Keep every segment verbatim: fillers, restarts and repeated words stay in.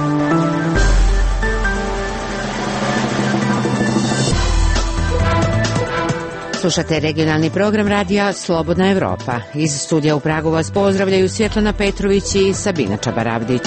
Slušate regionalni program radija Slobodna Evropa. Iz studija u Pragu vas pozdravljaju Svjetlana Petrović i Sabina Čabaravdić.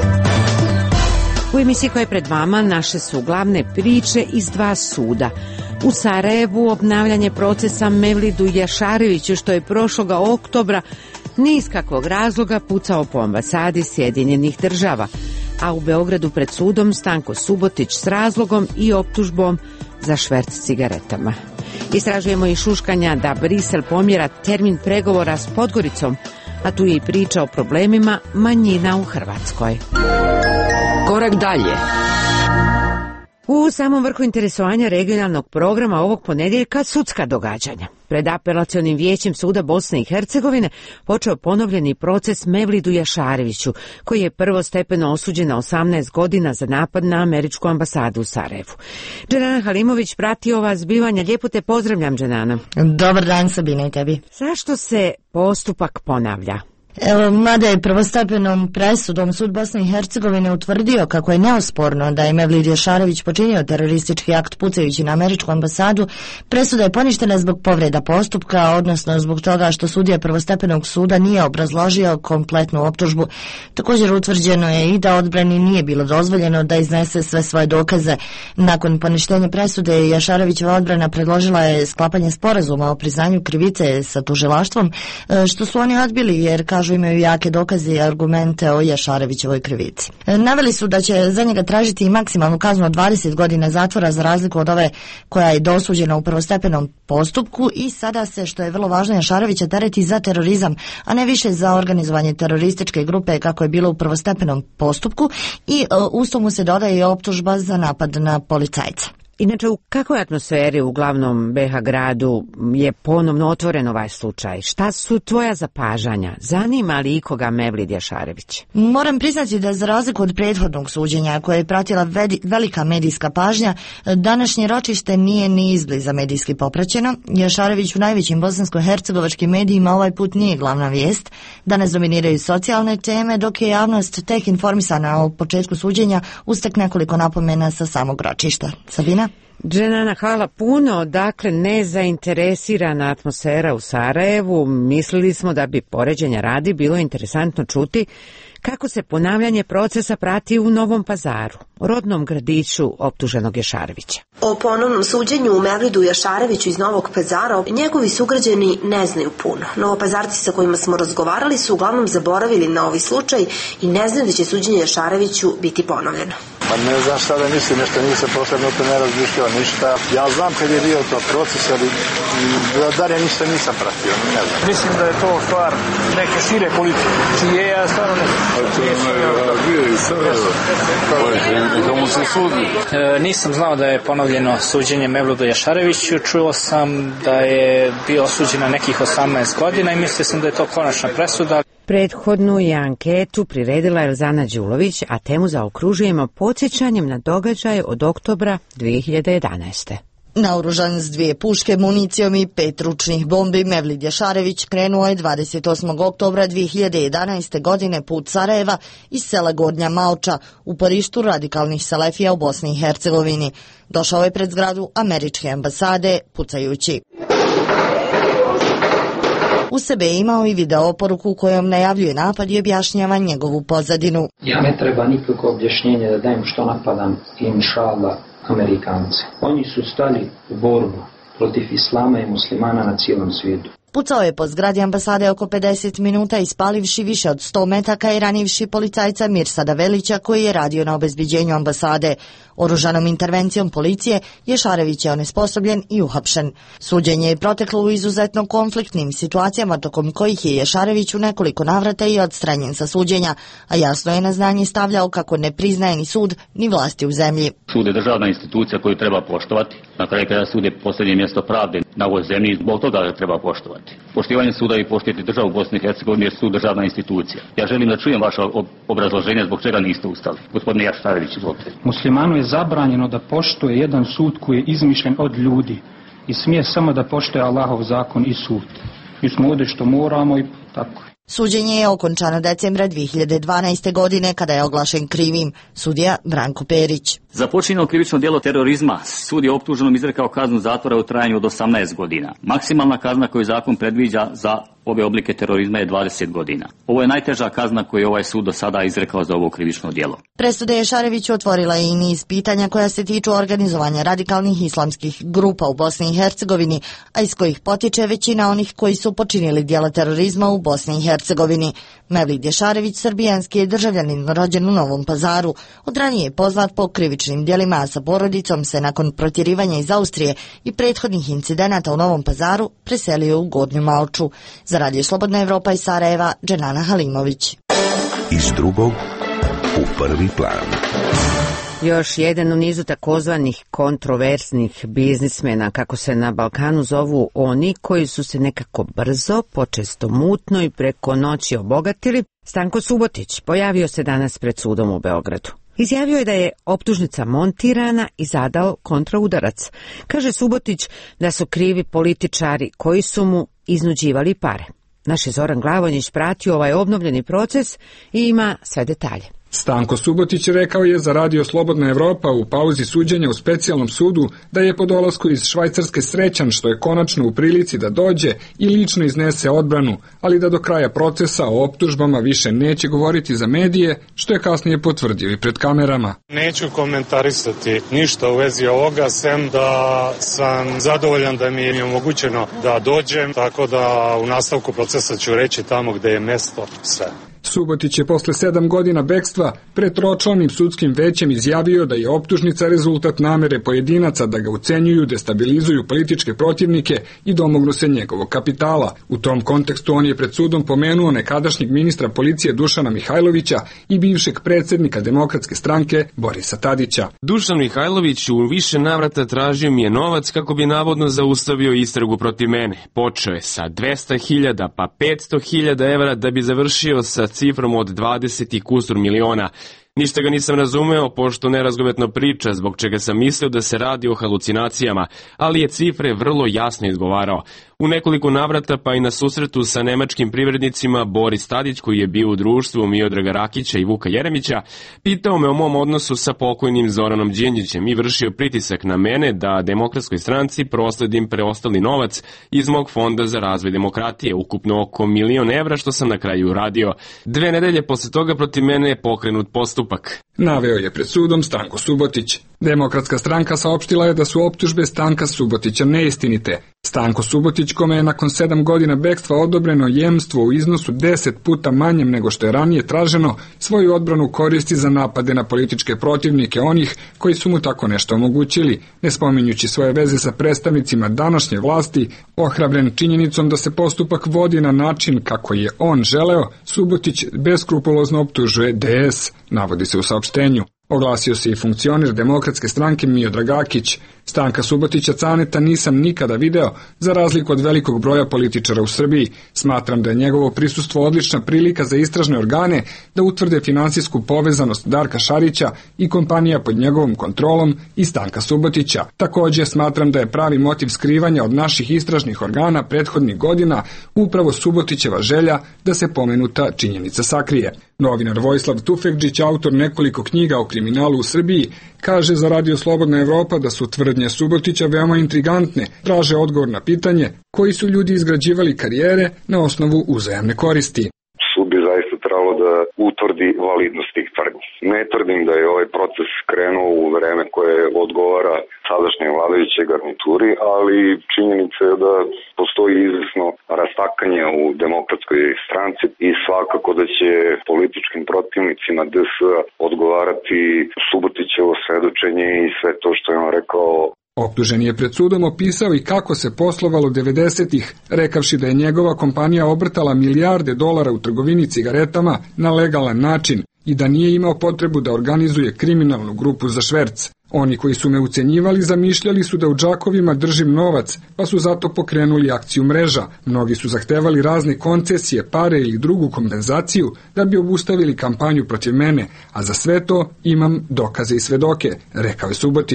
U emisiji koja je pred vama naše su glavne priče iz dva suda. U Sarajevu obnavljanje procesa Mevlidu Jašareviću, što je prošloga oktobra ni iz kakvog razloga pucao po ambasadi Sjedinjenih država, a u Beogradu pred sudom Stanko Subotić s razlogom i optužbom za šverc cigaretama. Istražujemo i šuškanja da Brisel pomjera termin pregovora s Podgoricom, a tu je i priča o problemima manjina u Hrvatskoj. Korak dalje. U samom vrhu interesovanja regionalnog programa ovog ponedjeljka sudska događanja. Pred apelacionim vijećem suda Bosne i Hercegovine počeo ponovljeni proces Mevlidu Jašareviću, koji je prvostepeno osuđen na osamnaest godina za napad na američku ambasadu u Sarajevu. Dženana Halimović prati ova zbivanja. Lijepo te pozdravljam, Dženana. Dobar dan, Sabina, i tebi. Zašto se postupak ponavlja? Evo, mada je prvostepenom presudom sud Bosne i Hercegovine utvrdio kako je neosporno da je Mevlid Jašarević počinio teroristički akt pucajući na američku ambasadu, presuda je poništena zbog povreda postupka, odnosno zbog toga što sudija prvostepenog suda nije obrazložio kompletnu optužbu. Također utvrđeno je i da odbrani nije bilo dozvoljeno da iznese sve svoje dokaze. Nakon poništenja presude, Jašarevićeva odbrana predložila je sklapanje sporazuma o priznanju krivice sa tužilaštvom, što su oni odbili jer kažu imaju jake dokaze i argumente o Jašarevićevoj krivici. Naveli su da će za njega tražiti i maksimalnu kaznu od dvadeset godina zatvora za razliku od ove koja je dosuđena u prvostepenom postupku i sada se, što je vrlo važno, Jašarevića tereti za terorizam, a ne više za organizovanje terorističke grupe kako je bilo u prvostepenom postupku i uz to mu se dodaje i optužba za napad na policajca. Inače, u kakvoj atmosferi u glavnom be ha gradu je ponovno otvoren ovaj slučaj? Šta su tvoja zapažanja? Zanima li ikoga Mevlid Jašarević? Moram priznati da za razliku od prethodnog suđenja koje je pratila velika medijska pažnja, današnje ročište nije ni izbliza medijski popraćeno. Jašarević u najvećim bosansko-hercegovačkim medijima ovaj put nije glavna vijest. Danas dominiraju socijalne teme, dok je javnost tek informisana o početku suđenja uz tek nekoliko napomena sa samog ročišta. Sabina? Dženana, hvala puno. Dakle, nezainteresirana atmosfera u Sarajevu. Mislili smo da bi poređenja radi bilo interesantno čuti kako se ponavljanje procesa prati u Novom Pazaru, rodnom gradiću optuženog Jašarevića. O ponovnom suđenju u Mevlidu Jašareviću iz Novog Pazara njegovi sugrađani ne znaju puno. Novopazarci sa kojima smo razgovarali su uglavnom zaboravili na ovaj slučaj i ne znaju da će suđenje Jašareviću biti ponovljeno. Pa ne znam šta da mislim, nešto nisam posebno to ne razmišljao ništa. Ja znam kad je bio to proces, ali dalje ništa nisam pratio, ne znam. Mislim da je to stvar neke šire politike, čije ja stvarno ne znam. A to je bio i Sarajevo. I komu se sudi? E, nisam znao da je ponovljeno suđenje Mevlidu Jašareviću, čuo sam da je bio osuđen na nekih osamnaest godina i mislio sam da je to konačna presuda. Prethodnu je anketu priredila Elzana Đulović, a temu zaokružujemo podsjećanjem na događaje od oktobra dvije hiljade jedanaeste. Naoružan s dvije puške, municijom i pet ručnih bombi, Mevlid Jašarević krenuo je dvadeset osmog oktobra dvije hiljade jedanaeste. godine put Sarajeva iz sela Gornja Maoča u porištu radikalnih selefija u Bosni i Hercegovini. Došao je pred zgradu američke ambasade pucajući. U sebe je imao i video poruku kojom najavljuje napad i objašnjava njegovu pozadinu. Ja ne treba nikako objašnjenje da dajem što napadam inšallah Amerikance. Oni su stali u borbu protiv islama i muslimana na cijelom svijetu. Pucao je po zgradi ambasade oko pedeset minuta, ispalivši više od sto metaka i ranivši policajca Mirsada Velića koji je radio na obezbeđenju ambasade. Oružanom intervencijom policije Jašarević je onesposobljen i uhapšen. Suđenje je proteklo u izuzetno konfliktnim situacijama tokom kojih je Jašarević u nekoliko navrata i odstranjen sa suđenja, a jasno je na znanje stavljao kako ne priznaje ni sud ni vlasti u zemlji. Sud je državna institucija koju treba poštovati. Na kraju kada sud je posljednje mjesto pravde na ovoj zemlji, zbog toga ga treba poštovati. Poštivanje suda i poštiti državu Bosne i Hercegovine jer su državna institucija. Ja želim da čujem vaše obrazloženje zbog čega niste ustali. Gospodine Jašarević, izvolite. Muslimanu je zabranjeno da poštuje jedan sud koji je izmišljen od ljudi i smije samo da poštuje Allahov zakon i sud. Mi smo ovdje što moramo i tako. Suđenje je okončano decembra dvije hiljade dvanaeste. godine kada je oglašen krivim. Sudija Branko Perić. Za počinjeno krivično djelo terorizma sud je optuženom izrekao kaznu zatvora u trajanju od osamnaest godina. Maksimalna kazna koju zakon predviđa za ove oblike terorizma je dvadeset godina. Ovo je najteža kazna koju je ovaj sud do sada izrekao za ovo krivično djelo. Presuda Ješareviću otvorila je i niz pitanja koja se tiču organizovanja radikalnih islamskih grupa u Bosni i Hercegovini, a iz kojih potiče većina onih koji su počinili djela terorizma u Bosni i Hercegovini. Mevlid Ješarević srbijanski je državljanin rođen u Novom Pazaru. Od ranije je poznat po krivičnim djelima, a sa porodicom se nakon protjerivanja iz Austrije i prethodnih incidenata u Novom Pazaru preselio u Gornju Malču. Za Radio Slobodna Evropa iz Sarajeva, Dženana Halimović. Iz drugog u prvi plan. Još jedan u nizu takozvanih kontroverznih biznismena, kako se na Balkanu zovu oni koji su se nekako brzo, počesto mutno i preko noći obogatili, Stanko Subotić pojavio se danas pred sudom u Beogradu. Izjavio je da je optužnica montirana i zadao kontraudarac. Kaže Subotić da su krivi političari koji su mu iznuđivali pare. Naš je Zoran Glavonjić pratio ovaj obnovljeni proces i ima sve detalje. Stanko Subotić rekao je za Radio Slobodna Evropa u pauzi suđenja u specijalnom sudu da je po dolasku iz Švajcarske srećan što je konačno u prilici da dođe i lično iznese odbranu, ali da do kraja procesa o optužbama više neće govoriti za medije, što je kasnije potvrdio i pred kamerama. Neću komentarisati ništa u vezi ovoga, sem da sam zadovoljan da mi je omogućeno da dođem, tako da u nastavku procesa ću reći tamo gde je mesto sve. Subotić je posle sedam godina bekstva pred tročlanim sudskim većem izjavio da je optužnica rezultat namere pojedinaca da ga ucenjuju, destabilizuju političke protivnike i domognu se njegovog kapitala. U tom kontekstu on je pred sudom pomenuo nekadašnjeg ministra policije Dušana Mihajlovića i bivšeg predsjednika Demokratske stranke Borisa Tadića. Dušan Mihajlović u više navrata tražio mi je novac kako bi navodno zaustavio istragu protiv mene. Počeo je sa dvesta hiljada pa petsto hiljada evra da bi završio sa cifrom od dvadeset i kusur miliona. Ništa ga nisam razumeo, pošto nerazgovetno priča, zbog čega sam mislio da se radi o halucinacijama, ali je cifre vrlo jasno izgovarao. U nekoliko navrata, pa i na susretu sa nemačkim privrednicima, Boris Tadić, koji je bio u društvu Miodraga Rakića i Vuka Jeremića, pitao me o mom odnosu sa pokojnim Zoranom Đinđićem i vršio pritisak na mene da Demokratskoj stranci prosledim preostali novac iz mog fonda za razvoj demokratije, ukupno oko milion evra, što sam na kraju uradio. Dve nedelje posle toga protiv mene je pokrenut postupak. Naveo je pred sudom Stanko Subotić. Demokratska stranka saopštila je da su optužbe Stanka Subotića neistinite. Stanko Subotić, kome je nakon sedam godina bekstva odobreno jemstvo u iznosu deset puta manjem nego što je ranije traženo, svoju odbranu koristi za napade na političke protivnike onih koji su mu tako nešto omogućili, ne spominjući svoje veze sa predstavnicima današnje vlasti. Ohrabren činjenicom da se postupak vodi na način kako je on želeo, Subotić beskrupulozno optužuje D S, navodi se u saopštenju. Oglasio se i funkcioner Demokratske stranke Miodrag Rakić. Stanka Subotića Caneta nisam nikada video, za razliku od velikog broja političara u Srbiji. Smatram da je njegovo prisustvo odlična prilika za istražne organe da utvrde finansijsku povezanost Darka Šarića i kompanija pod njegovom kontrolom i Stanka Subotića. Također smatram da je pravi motiv skrivanja od naših istražnih organa prethodnih godina upravo Subotićeva želja da se pomenuta činjenica sakrije. Novinar Vojislav Tufekđić, autor nekoliko knjiga o kriminalu u Srbiji, kaže za Radio Slobodna Evropa da su tvrdnje Subotića veoma intrigantne, traže odgovor na pitanje koji su ljudi izgrađivali karijere na osnovu uzajamne koristi. Sud bi zaista trebalo da utvrdi validnost tih tvrdnji. Ne tvrdim da je ovaj proces krenuo u vreme koje odgovara sadašnjoj vladajućoj garnituri, ali činjenica je da postoji izvesno rastakanje u Demokratskoj stranci i svakako da će političkim protivnicima D S odgovarati Subotićevo svedočenje i sve to što je on rekao. Optuženi je pred sudom opisao i kako se poslovalo devedesetih, rekavši da je njegova kompanija obrtala milijarde dolara u trgovini cigaretama na legalan način i da nije imao potrebu da organizuje kriminalnu grupu za šverc. Oni koji su me ucenjivali zamišljali su da u džakovima držim novac, pa su zato pokrenuli akciju Mreža. Mnogi su zahtevali razne koncesije, pare ili drugu kompenzaciju da bi obustavili kampanju protiv mene, a za sve to imam dokaze i svedoke, rekao je Subotić.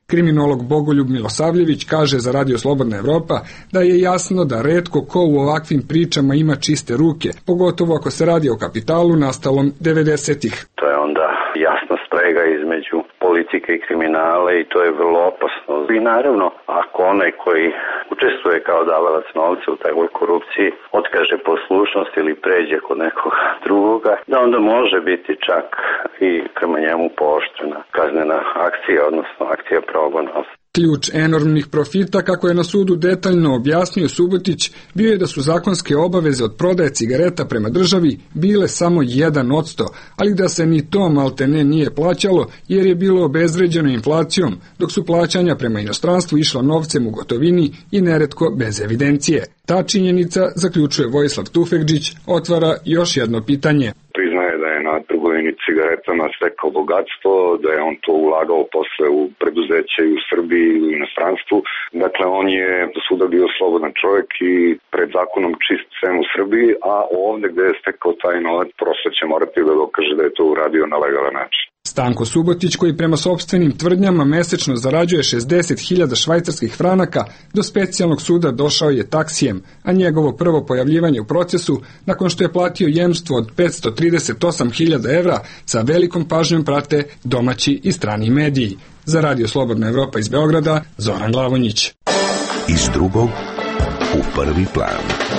Kriminolog Bogoljub Milosavljević kaže za Radio Slobodna Evropa da je jasno da retko ko u ovakvim pričama ima čiste ruke, pogotovo ako se radi o kapitalu nastalom devedesetih. To je onda jasna sprega između politike i kriminala i to je vrlo opasno. I naravno, ako onaj koji učestvuje kao davalac novca u takvoj korupciji otkaže poslušnost ili pređe kod nekog drugoga, da onda može biti čak i prema njemu pooštrena kaznena akcija, odnosno akcija progona. Ključ enormnih profita, kako je na sudu detaljno objasnio Subotić, bio je da su zakonske obaveze od prodaje cigareta prema državi bile samo jedan odsto, ali da se ni to maltene nije plaćalo jer je bilo obezvređeno inflacijom, dok su plaćanja prema inostranstvu išla novcem u gotovini i neretko bez evidencije. Ta činjenica, zaključuje Vojislav Tufekđić, otvara još jedno pitanje. Priznaje da je na trgovini cigaretama stekao bogatstvo, da je on to ulagao posle u preduzeće i u Srbiji i u inostranstvu. Dakle, on je do suda bio slobodan čovjek i pred zakonom čist sem u Srbiji, a ovdje gde je stekao taj novac prosto će morati da dokaže da je to uradio na legalan način. Stanko Subotić, koji prema sopstvenim tvrdnjama mesečno zarađuje šezdeset hiljada švajcarskih franaka, do specijalnog suda došao je taksijem, a njegovo prvo pojavljivanje u procesu, nakon što je platio jemstvo od petsto trideset osam hiljada evra, sa velikom pažnjom prate domaći i strani mediji. Za Radio Slobodna Evropa iz Beograda, Zoran Glavonjić. Iz drugog u prvi plan.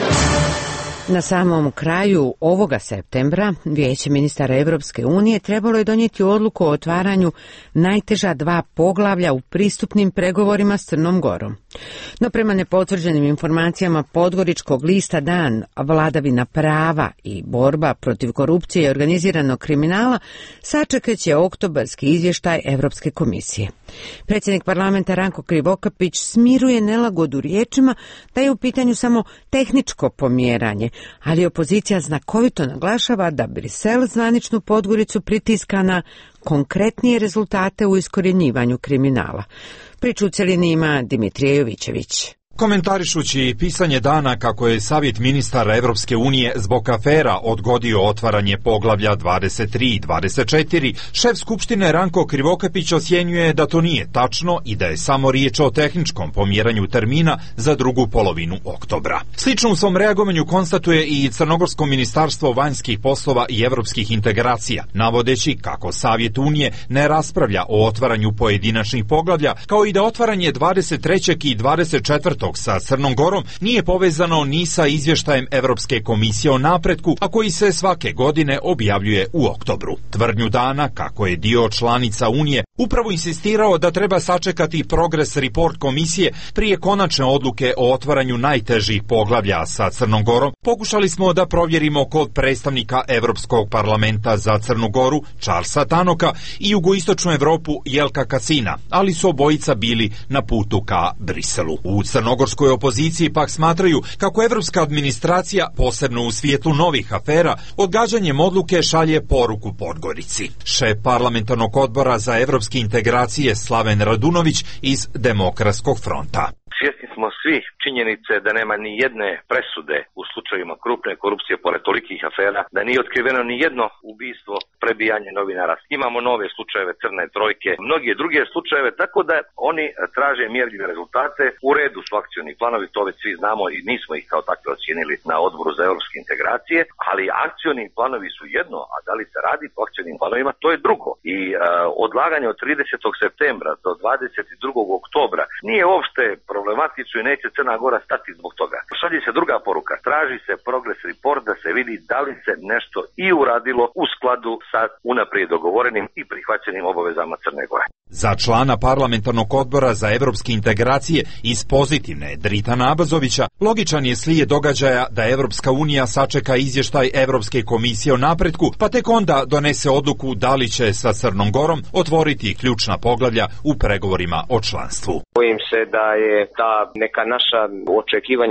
Na samom kraju ovoga septembra Vijeće ministara Evropske unije trebalo je donijeti odluku o otvaranju najteža dva poglavlja u pristupnim pregovorima s Crnom Gorom. No prema nepotvrđenim informacijama Podgoričkog lista Dan, vladavina prava i borba protiv korupcije i organiziranog kriminala sačekat će oktobarski izvještaj Evropske komisije. Predsjednik parlamenta Ranko Krivokapić smiruje nelagodu riječima da je u pitanju samo tehničko pomjeranje, ali opozicija znakovito naglašava da Brisel zvaničnu Podgoricu pritiska na konkretnije rezultate u iskorjenjivanju kriminala. Priču u celini ima Dimitrije Jovićević. Komentarišući pisanje dana kako je Savjet ministara Evropske unije zbog afera odgodio otvaranje poglavlja dvadeset tri i dvadeset četiri, šef Skupštine Ranko Krivokapić osjenjuje da to nije tačno i da je samo riječ o tehničkom pomjeranju termina za drugu polovinu oktobra. Slično u svom reagovanju konstatuje i Crnogorsko ministarstvo vanjskih poslova i evropskih integracija, navodeći kako Savjet Unije ne raspravlja o otvaranju pojedinačnih poglavlja, kao i da otvaranje dvadeset trećeg i dvadeset četvrtog sa Crnom Gorom nije povezano ni sa izvještajem Evropske komisije o napretku, a koji se svake godine objavljuje u oktobru. Tvrdnju dana, kako je dio članica Unije upravo insistirao da treba sačekati progress report komisije prije konačne odluke o otvaranju najtežih poglavlja sa Crnom Gorom, pokušali smo da provjerimo kod predstavnika Evropskog parlamenta za Crnu Goru, Charlesa Tanoka, i jugoistočnu Evropu Jelka Kasina, ali su obojica bili na putu ka Briselu. U crnogorskoj opoziciji pak smatraju kako evropska administracija, posebno u svijetlu novih afera, odgađanjem odluke šalje poruku Podgorici. Šef parlamentarnog odbora za evropske integracije Slaven Radunović iz Demokratskog fronta. Svjesni smo svi činjenice da nema ni jedne presude u slučajevima krupne korupcije pored tolikih afera, da nije otkriveno ni jedno ubistvo, prebijanje novinara. Imamo nove slučajeve Crne trojke, mnoge druge slučajeve, tako da oni traže mjerljive rezultate. U redu su akcioni planovi, to već svi znamo i nismo ih kao takve ocijenili na odboru za evropske integracije, ali akcioni planovi su jedno, a da li se radi po akcionim planovima, to je drugo. I uh, odlaganje od tridesetog septembra do dvadeset drugog oktobra nije uopšte problematično i neće Crna Gora stati zbog toga. Šalje se druga poruka, traži se progress report da se vidi da li se nešto i uradilo u skladu sa unaprijed dogovorenim i prihvaćenim obavezama Crne Gore. Za člana parlamentarnog odbora za evropske integracije iz Pozitivne, Dritana Abazovića, logičan je slijed događaja da Evropska unija sačeka izvještaj Evropske komisije o napretku, pa tek onda donese odluku da li će sa Crnom Gorom otvoriti ključna poglavlja u pregovorima o članstvu. Bojim se da je ta neka naša očekivanja su bili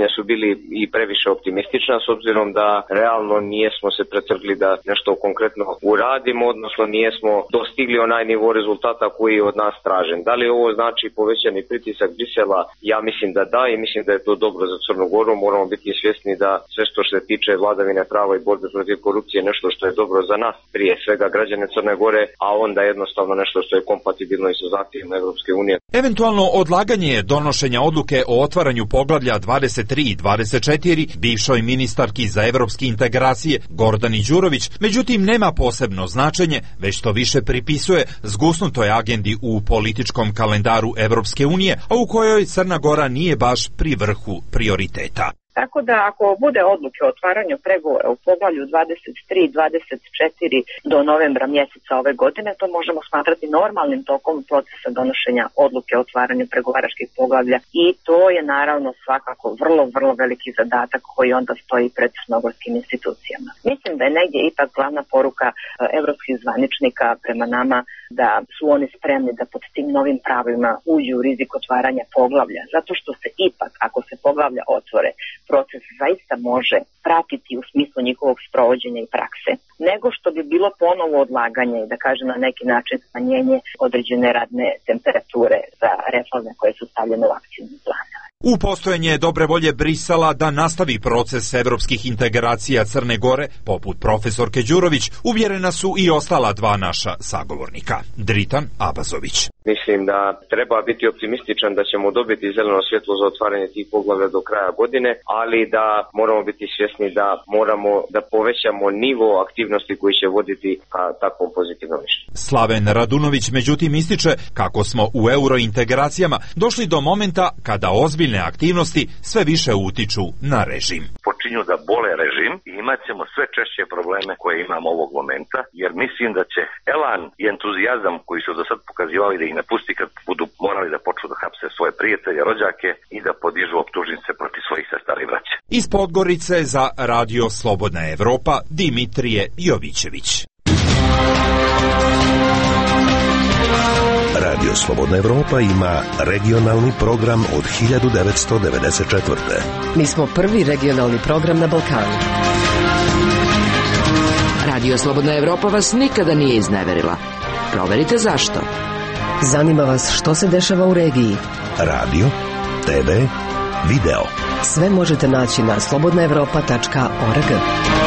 bili i previše optimistična, s obzirom da realno nijesmo se pretrgli da nešto konkretno uradimo, odnosno nijesmo dostigli onaj nivo rezultata koji je od nas tražen. Da li ovo znači povećani pritisak Brisela? Ja mislim da da i mislim da je to dobro za Crnu Goru. Moramo biti svjesni da sve što se tiče vladavine prava i borbe protiv korupcije je nešto što je dobro za nas, prije svega građane Crne Gore, a onda jednostavno nešto što je kompatibilno i sa zahtjevima Evropske unije. Eventualno odlaganje donošenja odluke o otvaranju poglavlja dvadeset tri i dvadeset četiri bivšoj ministarki za evropske integracije Gordani Đurović, međutim nema posebno značenje, već to više pripisuje zgusnutoj agendi u političkom kalendaru Evropske unije, a u kojoj Crna Gora nije baš pri vrhu prioriteta. Tako da ako bude odluke o otvaranju pregovora u poglavlju dvadeset tri i dvadeset četiri do novembra mjeseca ove godine, to možemo smatrati normalnim tokom procesa donošenja odluke o otvaranju pregovaračkih poglavlja i to je naravno svakako vrlo, vrlo veliki zadatak koji onda stoji pred crnogorskim institucijama. Mislim da je negdje ipak glavna poruka evropskih zvaničnika prema nama da su oni spremni da pod tim novim pravilima uđu u rizik otvaranja poglavlja, zato što se ipak, ako se poglavlja otvore, proces zaista može pratiti u smislu njihovog sprovođenja i prakse, nego što bi bilo ponovo odlaganje i da kažem na neki način smanjenje određene radne temperature za reforme koje su stavljene u akcijni plan. U postojanje dobre volje Brisela da nastavi proces evropskih integracija Crne Gore, poput profesorke Đurović, uvjerena su i ostala dva naša sagovornika. Dritan Abazović. Mislim da treba biti optimističan da ćemo dobiti zeleno svjetlo za otvaranje tih poglavlja do kraja godine, ali da moramo biti svjesni da moramo da povećamo nivo aktivnosti koji će voditi ka takvom pozitivnom mišljenju. Slaven Radunović međutim ističe kako smo u eurointegracijama došli do momenta kada ozbiljne aktivnosti sve više utiču na režim. Počinju da bole režim i imat ćemo sve češće probleme koje imamo ovog momenta, jer mislim da će elan i entuzijazam koji su do sad pokazivali da ih ne pusti kad budu morali da počnu da hapse svoje prijatelje, rođake i da podižu optužnice protiv svojih sestara i braće. Iz Podgorice za Radio Slobodna Evropa Dimitrije Jovićević. Radio Slobodna Evropa ima regionalni program od hiljadu devetsto devedeset četvrte. Mi smo prvi regionalni program na Balkanu. Radio Slobodna Evropa vas nikada nije izneverila. Proverite zašto. Zanima vas što se dešava u regiji. Radio, te ve, video. Sve možete naći na slobodna evropa tačka org.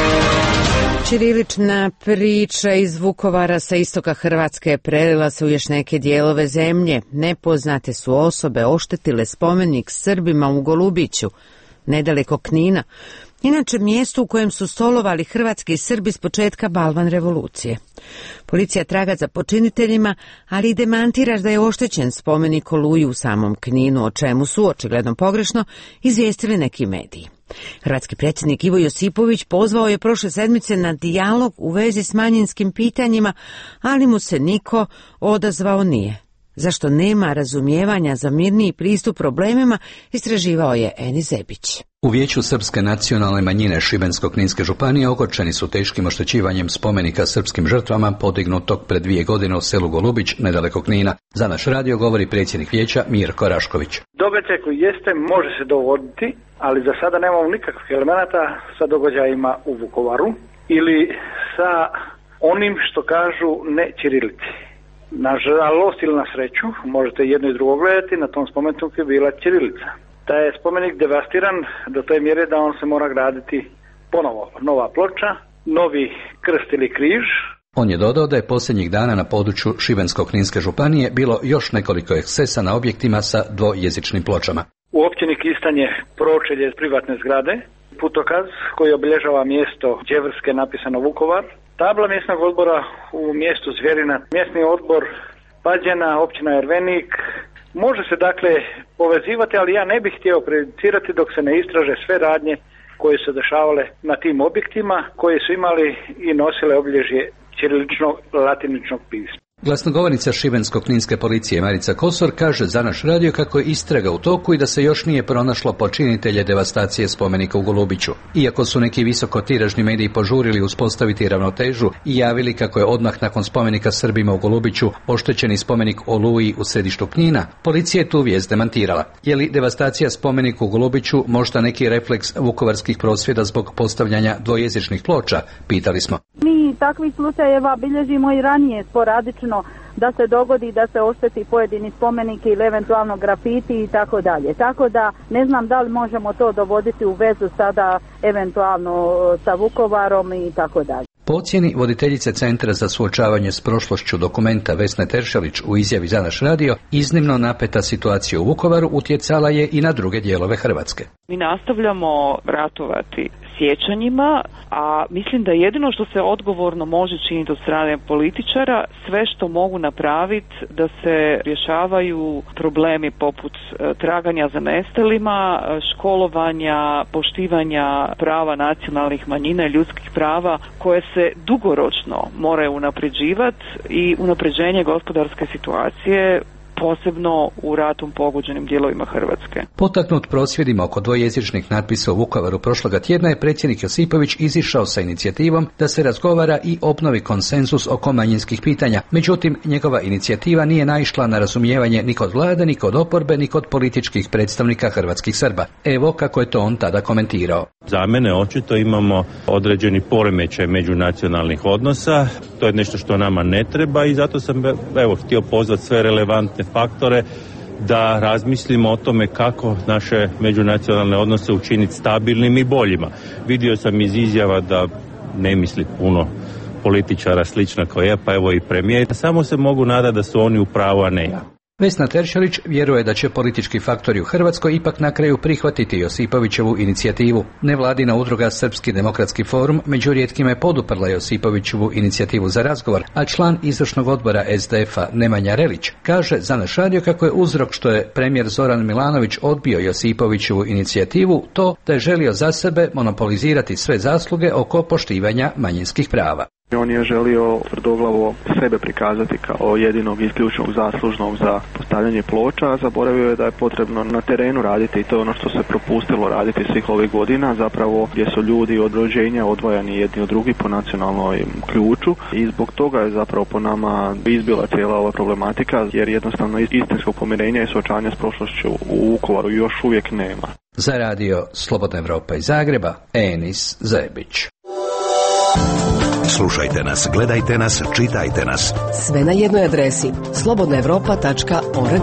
Ćirilična priča iz Vukovara sa istoka Hrvatske prelila se u još neke dijelove zemlje. Nepoznate su osobe oštetile spomenik Srbima u Golubiću, nedaleko Knina, inače mjesto u kojem su stolovali hrvatski Srbi s početka Balvan revolucije. Policija traga za počiniteljima, ali i demantira da je oštećen spomenik Oluji u samom Kninu, o čemu su, očigledno pogrešno, izvijestili neki mediji. Hrvatski predsjednik Ivo Josipović pozvao je prošle sedmice na dijalog u vezi s manjinskim pitanjima, ali mu se niko odazvao nije. Zašto nema razumijevanja za mirniji pristup problemima, istraživao je Eni Zebić. U Vijeću Srpske nacionalne manjine Šibensko-kninske županije ogorčeni su teškim oštećivanjem spomenika srpskim žrtvama podignutog pred dvije godine u selu Golubić, nedaleko Knina. Za naš radio govori predsjednik vijeća Mirko Rašković. Događaj koji jeste može se dogoditi, ali za sada nemamo nikakvih elemenata sa događajima u Vukovaru ili sa onim što kažu ne ćirilici. Nažalost ili na sreću, možete jedno i drugo gledati, na tom spomeniku je bila ćirilica. Da je spomenik devastiran do te mjere da on se mora graditi ponovo. Nova ploča, novi krst ili križ. On je dodao da je posljednjih dana na području Šibensko-kninske županije bilo još nekoliko ekscesa na objektima sa dvojezičnim pločama. U općini Kistan je pročelje privatne zgrade, putokaz koji obilježava mjesto Đevrske napisano Vukovar, tabla mjesnog odbora u mjestu Zvjerina, mjesni odbor Pađena, općina Ervenik. Može se dakle povezivati, ali ja ne bih htio prejudicirati dok se ne istraže sve radnje koje su dešavale na tim objektima, koji su imali i nosile obilježje ćiriličnog latiničnog pisma. Glasnogovornica šibensko-kninske policije Marica Kosor kaže za naš radio kako je istraga u toku i da se još nije pronašlo počinitelje devastacije spomenika u Golubiću. Iako su neki visokotiražni mediji požurili uspostaviti ravnotežu i javili kako je odmah nakon spomenika Srbima u Golubiću oštećeni spomenik Oluji u središtu Knina, policija je tu vijest demantirala. Je li devastacija spomenika u Golubiću možda neki refleks vukovarskih prosvjeda zbog postavljanja dvojezičnih ploča, pitali smo. Mi takvih slučajeva bilježimo i ranije sporadično, da se dogodi da se ošteti pojedini spomenike ili eventualno grafiti i tako dalje. Tako da ne znam da li možemo to dovoditi u vezu sada eventualno sa Vukovarom i tako dalje. Po ocjeni voditeljice Centra za suočavanje s prošlošću Dokumenta Vesne Teršelić u izjavi za naš radio, iznimno napeta situacija u Vukovaru utjecala je i na druge dijelove Hrvatske. Mi nastavljamo ratovati sjećanjima, a mislim da jedino što se odgovorno može činiti od strane političara, sve što mogu napraviti da se rješavaju problemi poput traganja za nestalima, školovanja, poštivanja prava nacionalnih manjina i ljudskih prava koje se dugoročno moraju unapređivati i unapređenje gospodarske situacije posebno u ratom pogođenim dijelovima Hrvatske. Potaknut prosvjedima oko dvojezičnih natpisa u Vukovaru prošloga tjedna je predsjednik Josipović izišao sa inicijativom da se razgovara i obnovi konsenzus oko manjinskih pitanja. Međutim, njegova inicijativa nije naišla na razumijevanje ni kod vlade, ni kod oporbe, ni kod političkih predstavnika hrvatskih Srba. Evo kako je to on tada komentirao. Za mene očito imamo određeni poremećaj međunacionalnih odnosa. To je nešto što nama ne treba i zato sam evo htio pozvati sve relevantne faktore da razmislimo o tome kako naše međunacionalne odnose učiniti stabilnim i boljima. Vidio sam iz izjava da ne misli puno političara slično kao je, pa evo i premijer. Samo se mogu nadati da su oni u pravu, a ne ja. Vesna Teršelić vjeruje da će politički faktori u Hrvatskoj ipak na kraju prihvatiti Josipovićevu inicijativu. Nevladina udruga Srpski demokratski forum među rijetkima je poduprla Josipovićevu inicijativu za razgovor, a član izvršnog odbora es de efa Nemanja Relić kaže za naš radio kako je uzrok što je premijer Zoran Milanović odbio Josipovićevu inicijativu to da je želio za sebe monopolizirati sve zasluge oko poštivanja manjinskih prava. On je želio tvrdoglavo sebe prikazati kao jedinog isključnog zaslužnog za postavljanje ploča, a zaboravio je da je potrebno na terenu raditi i to je ono što se propustilo raditi svih ovih godina, zapravo gdje su ljudi od rođenja odvojani jedni od drugih po nacionalnoj ključu i zbog toga je zapravo po nama izbila cijela ova problematika jer jednostavno istinskog pomirenja i suočavanja s prošlošću u Vukovaru još uvijek nema. Za radio Slobodna Evropa iz Zagreba, Enis Zebić. Slušajte nas, gledajte nas, čitajte nas. Sve na jednoj adresi slobodna evropa tačka org.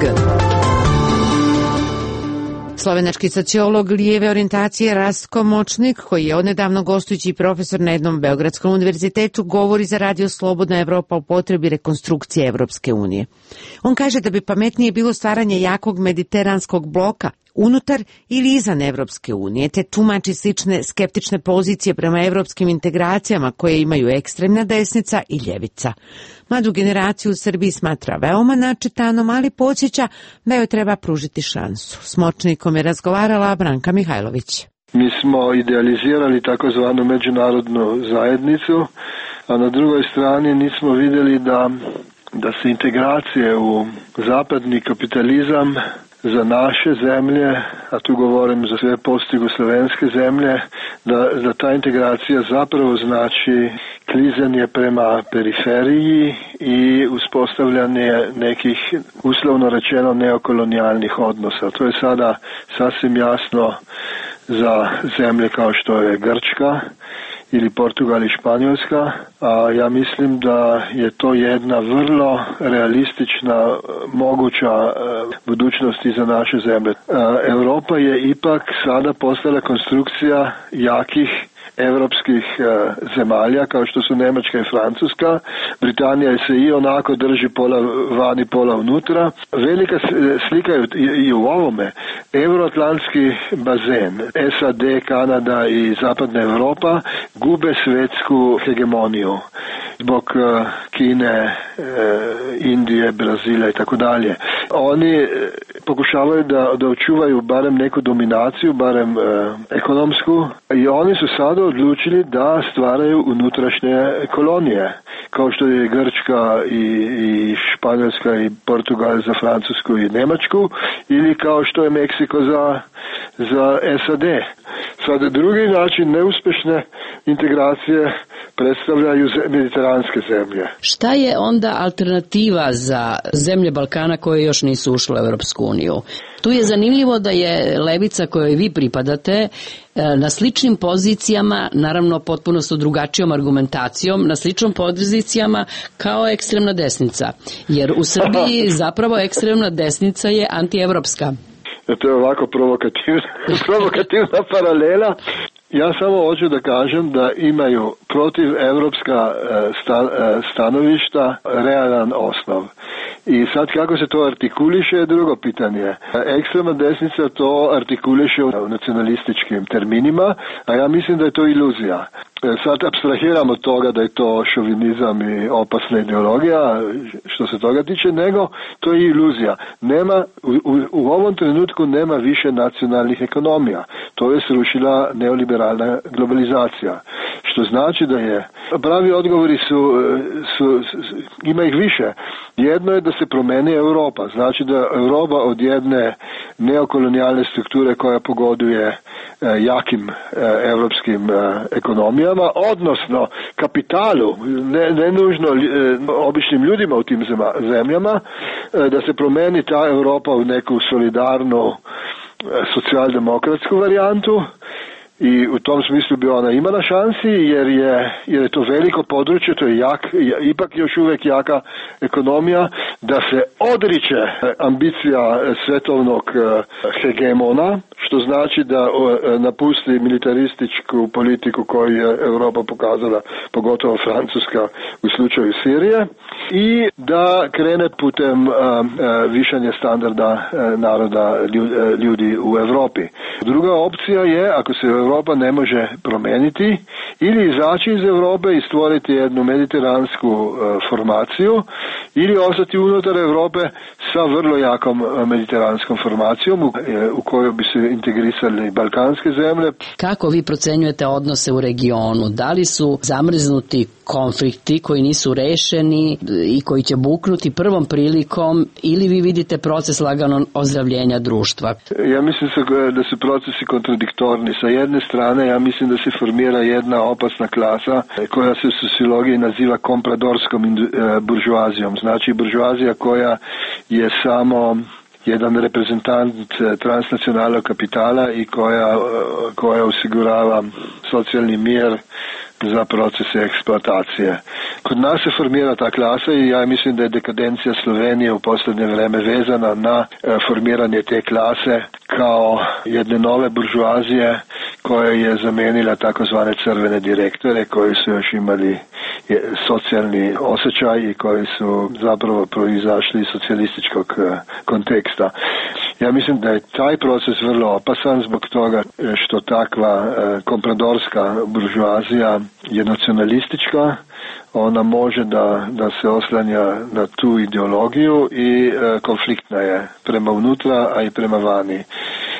Slovenački sociolog lijeve orijentacije Rastko Močnik, koji je odnedavno gostujući profesor na jednom Beogradskom univerzitetu, govori za radio Slobodna Evropa o potrebi rekonstrukcije Evropske unije. On kaže da bi pametnije bilo stvaranje jakog mediteranskog bloka unutar ili izvan Evropske unije, te tumači slične skeptične pozicije prema evropskim integracijama koje imaju ekstremna desnica i ljevica. Mladu generaciju u Srbiji smatra veoma načitanom, ali podsjeća da joj treba pružiti šansu. S Močnikom je razgovarala Branka Mihajlović. Mi smo idealizirali takozvanu međunarodnu zajednicu, a na drugoj strani nismo vidjeli da, da se integracije u zapadni kapitalizam za naše zemlje, a tu govorim za sve postjugoslovenske zemlje, da, da ta integracija zapravo znači klizanje prema periferiji i uspostavljanje nekih, uslovno rečeno, neokolonijalnih odnosa. To je sada sasvim jasno za zemlje kao što je Grčka ili Portugal i Španjolska, a ja mislim da je to jedna vrlo realistična moguća budućnost i za naše zemlje. Europa je ipak sada postala konstrukcija jakih evropskih zemalja kao što su Njemačka i Francuska. Britanija se i onako drži pola vani, pola unutra. Velika slika je i u ovome. Euroatlantski bazen, es a de, Kanada i Zapadna Europa gube svjetsku hegemoniju zbog Kine, Indije, Brazila i tako dalje. Oni pokušavaju da, da očuvaju barem neku dominaciju, barem ekonomsku, i oni su sada odlučili da stvaraju unutrašnje kolonije kao što je Grčka i, i Španjolska i Portugal za Francusku i Njemačku, ili kao što je Meksiko za, za S A D. Sad, drugi način neuspješne integracije predstavljaju mediteranske zemlje. Šta je onda alternativa za zemlje Balkana koje još nisu ušle u Europsku uniju? Tu je zanimljivo da je levica kojoj vi pripadate na sličnim pozicijama, naravno potpuno sa drugačijom argumentacijom, na sličnim pozicijama kao ekstremna desnica. Jer u Srbiji zapravo ekstremna desnica je antievropska. To je ovako provokativna, provokativna paralela. Ja samo hoću da kažem da imaju protiv evropska stanovišta realan osnov. I sad kako se to artikuliše je drugo pitanje. Ekstremna desnica to artikuliše u nacionalističkim terminima, a ja mislim da je to iluzija. Sad apstrahiramo od toga da je to šovinizam i opasna ideologija, što se toga tiče, nego to je iluzija. Nema, u, u, u ovom trenutku nema više nacionalnih ekonomija. To je srušila neoliberalna globalizacija. Što znači da je, pravi odgovori su, su, su, ima ih više. Jedno je da se promeni Europa. Znači da Europa od jedne neokolonijalne strukture koja pogoduje jakim evropskim ekonomijama, odnosno kapitalu, ne, ne nužno običnim ljudima u tim zemljama, da se promeni ta Europa u neku solidarnu socijaldemokratsku varijantu. I u tom smislu bi ona imala šansi jer je, jer je to veliko područje, to je jak, ipak još uvijek jaka ekonomija, da se odriče ambicija svetovnog hegemona, što znači da napusti militarističku politiku koju je Europa pokazala, pogotovo Francuska u slučaju Sirije, i da krene putem višanja standarda naroda ljudi u Europi. Druga opcija je, ako se Europa ne može promijeniti, ili izaći iz Europe i stvoriti jednu mediteransku uh, formaciju, ili ostati unutar Europe sa vrlo jakom uh, mediteranskom formacijom u, uh, u kojoj bi se integrisali balkanske zemlje. Kako vi procenjujete odnose u regionu? Da li su zamrznuti konflikti koji nisu rešeni i koji će buknuti prvom prilikom, ili vi vidite proces laganog ozdravljenja društva? Ja mislim da su procesi kontradiktorni. Sa jedne strane, ja mislim da se formira jedna opasna klasa koja se u sociologiji naziva kompradorskom buržuazijom. Znači buržuazija koja je samo jedan reprezentant transnacionalnog kapitala i koja, koja osigurava socijalni mir za procese eksploatacije. Kod nas se formira ta klasa i ja mislim da je dekadencija Slovenije u posljednje vreme vezana na formiranje te klase kao jedne nove buržuazije koja je zamenila takozvane crvene direktore koji su još imali socijalni osjećaj i koji su zapravo proizašli iz socijalističkog konteksta. Ja mislim da je taj proces vrlo opasan zbog toga što takva kompradorska buržuazija je nacionalistička, ona može da, da se oslanja na tu ideologiju i e, konfliktna je prema unutra, a i prema vani. E,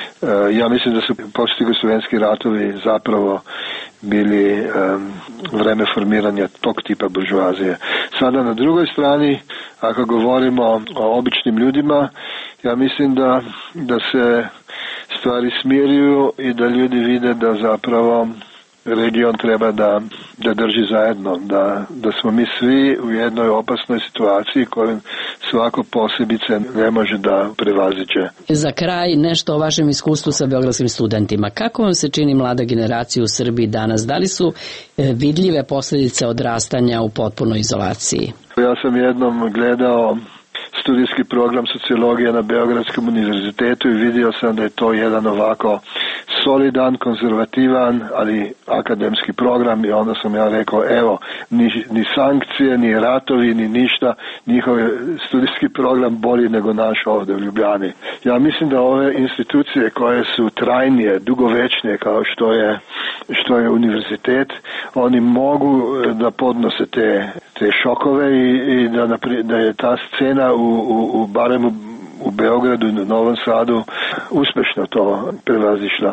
ja mislim da su poslije jugoslovenski ratovi zapravo bili e, vreme formiranja tog tipa buržuazije. Sada na drugoj strani, ako govorimo o običnim ljudima, ja mislim da, da se stvari smiruju i da ljudi vide da zapravo region treba da, da drži zajedno, da, da smo mi svi u jednoj opasnoj situaciji koju svako posebice ne može da prevaziđe. Za kraj nešto o vašem iskustvu sa beogradskim studentima. Kako vam se čini mlada generacija u Srbiji danas? Da li su vidljive posljedice odrastanja u potpunoj izolaciji? Ja sam jednom gledao studijski program sociologije na Beogradskom univerzitetu i vidio sam da je to jedan ovako solidan, konzervativan, ali akademski program i onda sam ja rekao, evo, ni, ni sankcije, ni ratovi, ni ništa, njihov studijski program bolji nego naš ovdje u Ljubljani. Ja mislim da ove institucije koje su trajnije, dugovečnije kao što je, što je univerzitet, oni mogu da podnose te, te šokove i, i da, da je ta scena u, u, u barem u, u Beogradu i na Novom Sadu uspešno to prevazišla.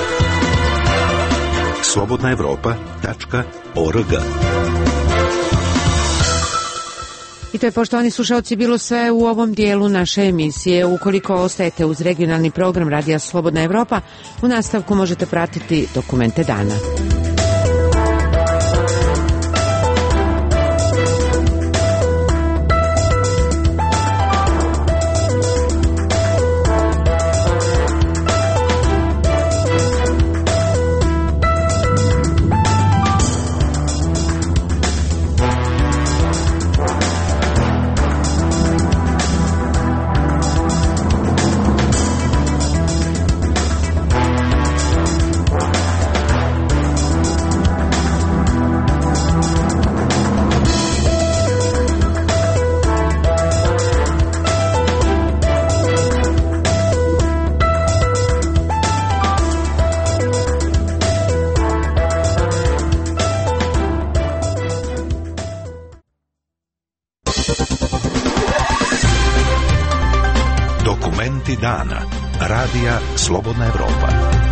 slobodna evropa tačka org I to je, poštovani slušalci, bilo sve u ovom dijelu naše emisije. Ukoliko ostajete uz regionalni program Radija Slobodna Evropa, u nastavku možete pratiti dokumente dana. Dana. Radija Slobodna Evropa.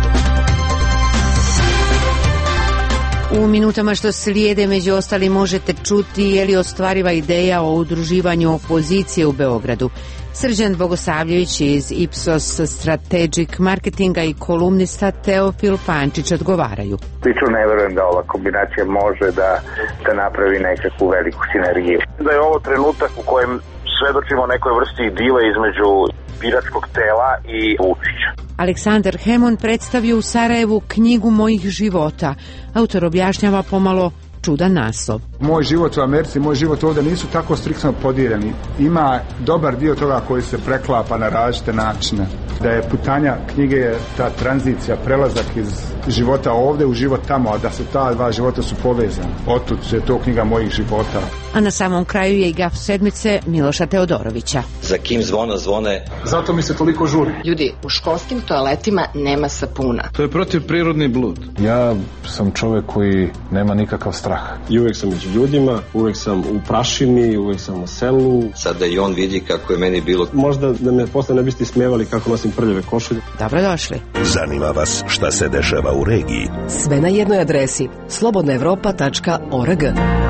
U minutama što slijede, među ostali, možete čuti je li ostvariva ideja o udruživanju opozicije u Beogradu. Srđan Bogosavljević iz Ipsos Strategic Marketinga i kolumnista Teofil Pančić odgovaraju. Lično ne verujem da ova kombinacija može da, da napravi nekakvu veliku sinergiju. Da je ovo trenutak u kojem svedočimo nekoj vrsti idile između biračkog tela i Vučića. Aleksandar Hemon predstavio u Sarajevu knjigu mojih života. Autor objašnjava pomalo čudan naslov. Moj život u Americi, moj život ovdje nisu tako striktno podijeljeni. Ima dobar dio toga koji se preklapa na različite načine. Da je putanja knjige je ta tranzicija, prelazak iz života ovdje u život tamo, a da se ta dva života su povezani. Otud je to knjiga mojih života. A na samom kraju je i gaf sedmice Miloša Teodorovića. Za kim zvona zvone? Zato mi se toliko žuri. Ljudi, u školskim toaletima nema sapuna. To je protivprirodni blud. Ja sam čovjek koji nema nikakav strah. I uvijek sam među ljudima, uvijek sam u prašini, uvijek sam u selu. Sada i on vidi kako je meni bilo. Možda da me posle ne biste smijevali kako nosim prljave košulje. Dobrodošli. Zanima vas šta se dešava u regiji? Sve na jednoj adresi slobodna evropa tačka org.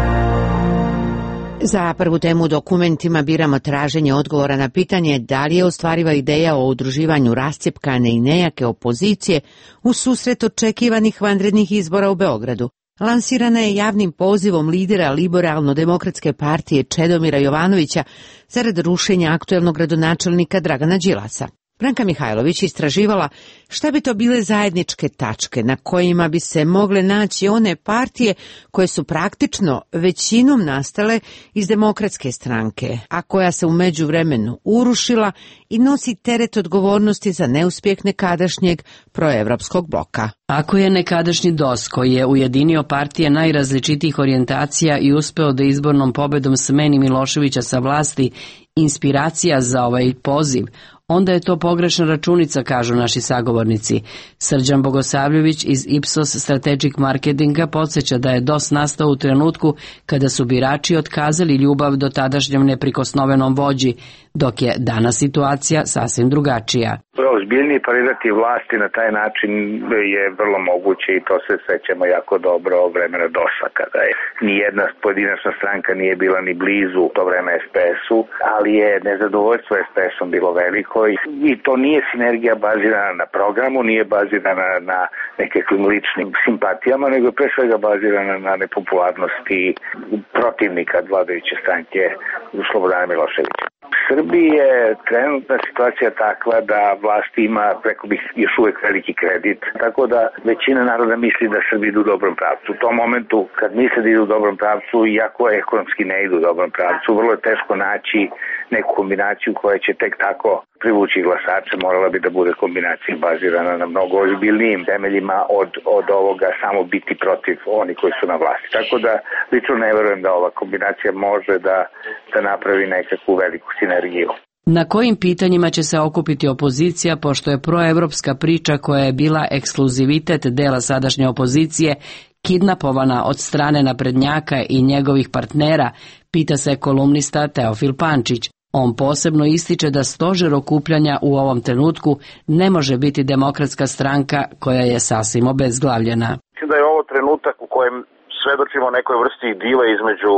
Za prvu temu u dokumentima biramo traženje odgovora na pitanje da li je ostvariva ideja o udruživanju rascjepkane i nejake opozicije u susret očekivanih vanrednih izbora u Beogradu. Lansirana je javnim pozivom lidera Liberalno-demokratske partije Čedomira Jovanovića zarad rušenja aktuelnog gradonačelnika Dragana Đilasa. Branka Mihajlović istraživala šta bi to bile zajedničke tačke na kojima bi se mogle naći one partije koje su praktično većinom nastale iz Demokratske stranke, a koja se u međuvremenu urušila i nosi teret odgovornosti za neuspjeh nekadašnjeg proevropskog bloka. Ako je nekadašnji D O S, koji je ujedinio partije najrazličitijih orijentacija i uspeo da izbornom pobedom smeni Miloševića sa vlasti, inspiracija za ovaj poziv, onda je to pogrešna računica, kažu naši sagovornici. Srđan Bogosavljević iz Ipsos Strategic Marketinga podsjeća da je D O S nastao u trenutku kada su birači otkazali ljubav do tadašnjem neprikosnovenom vođi, dok je danas situacija sasvim drugačija. Ozbiljniji parirati vlasti na taj način je vrlo moguće i to se sećamo jako dobro vremena D O S-a, kada je nijedna pojedinačna stranka nije bila ni blizu to vreme es pe es-u, ali je nezadovoljstvo es pe es-om bilo veliko i to nije sinergija bazirana na programu, nije bazirana na nekakvim ličnim simpatijama, nego je pre svega bazirana na nepopularnosti protivnika vladajuće stranke Slobodana Miloševića. U Srbiji je trenutna situacija takva da vlast ima, preko bih, još uvijek veliki kredit, tako da većina naroda misli da Srbi idu u dobrom pravcu. U tom momentu, kad misle da idu u dobrom pravcu, iako ekonomski ne idu u dobrom pravcu, vrlo je teško naći neku kombinaciju koja će tek tako privući glasače. Morala bi da bude kombinacija bazirana na mnogo ozbiljnijim temeljima od, od ovoga samo biti protiv oni koji su na vlasti. Tako da lično ne verujem da ova kombinacija može da, da napravi nekakvu veliku sinergiju. Na kojim pitanjima će se okupiti opozicija, pošto je proevropska priča koja je bila ekskluzivitet dela sadašnje opozicije kidnapovana od strane naprednjaka i njegovih partnera, pita se kolumnista Teofil Pančić. On posebno ističe da stožer okupljanja u ovom trenutku ne može biti Demokratska stranka koja je sasvim obezglavljena. Mislim da je ovo trenutak u kojem svedočimo nekoj vrsti idile između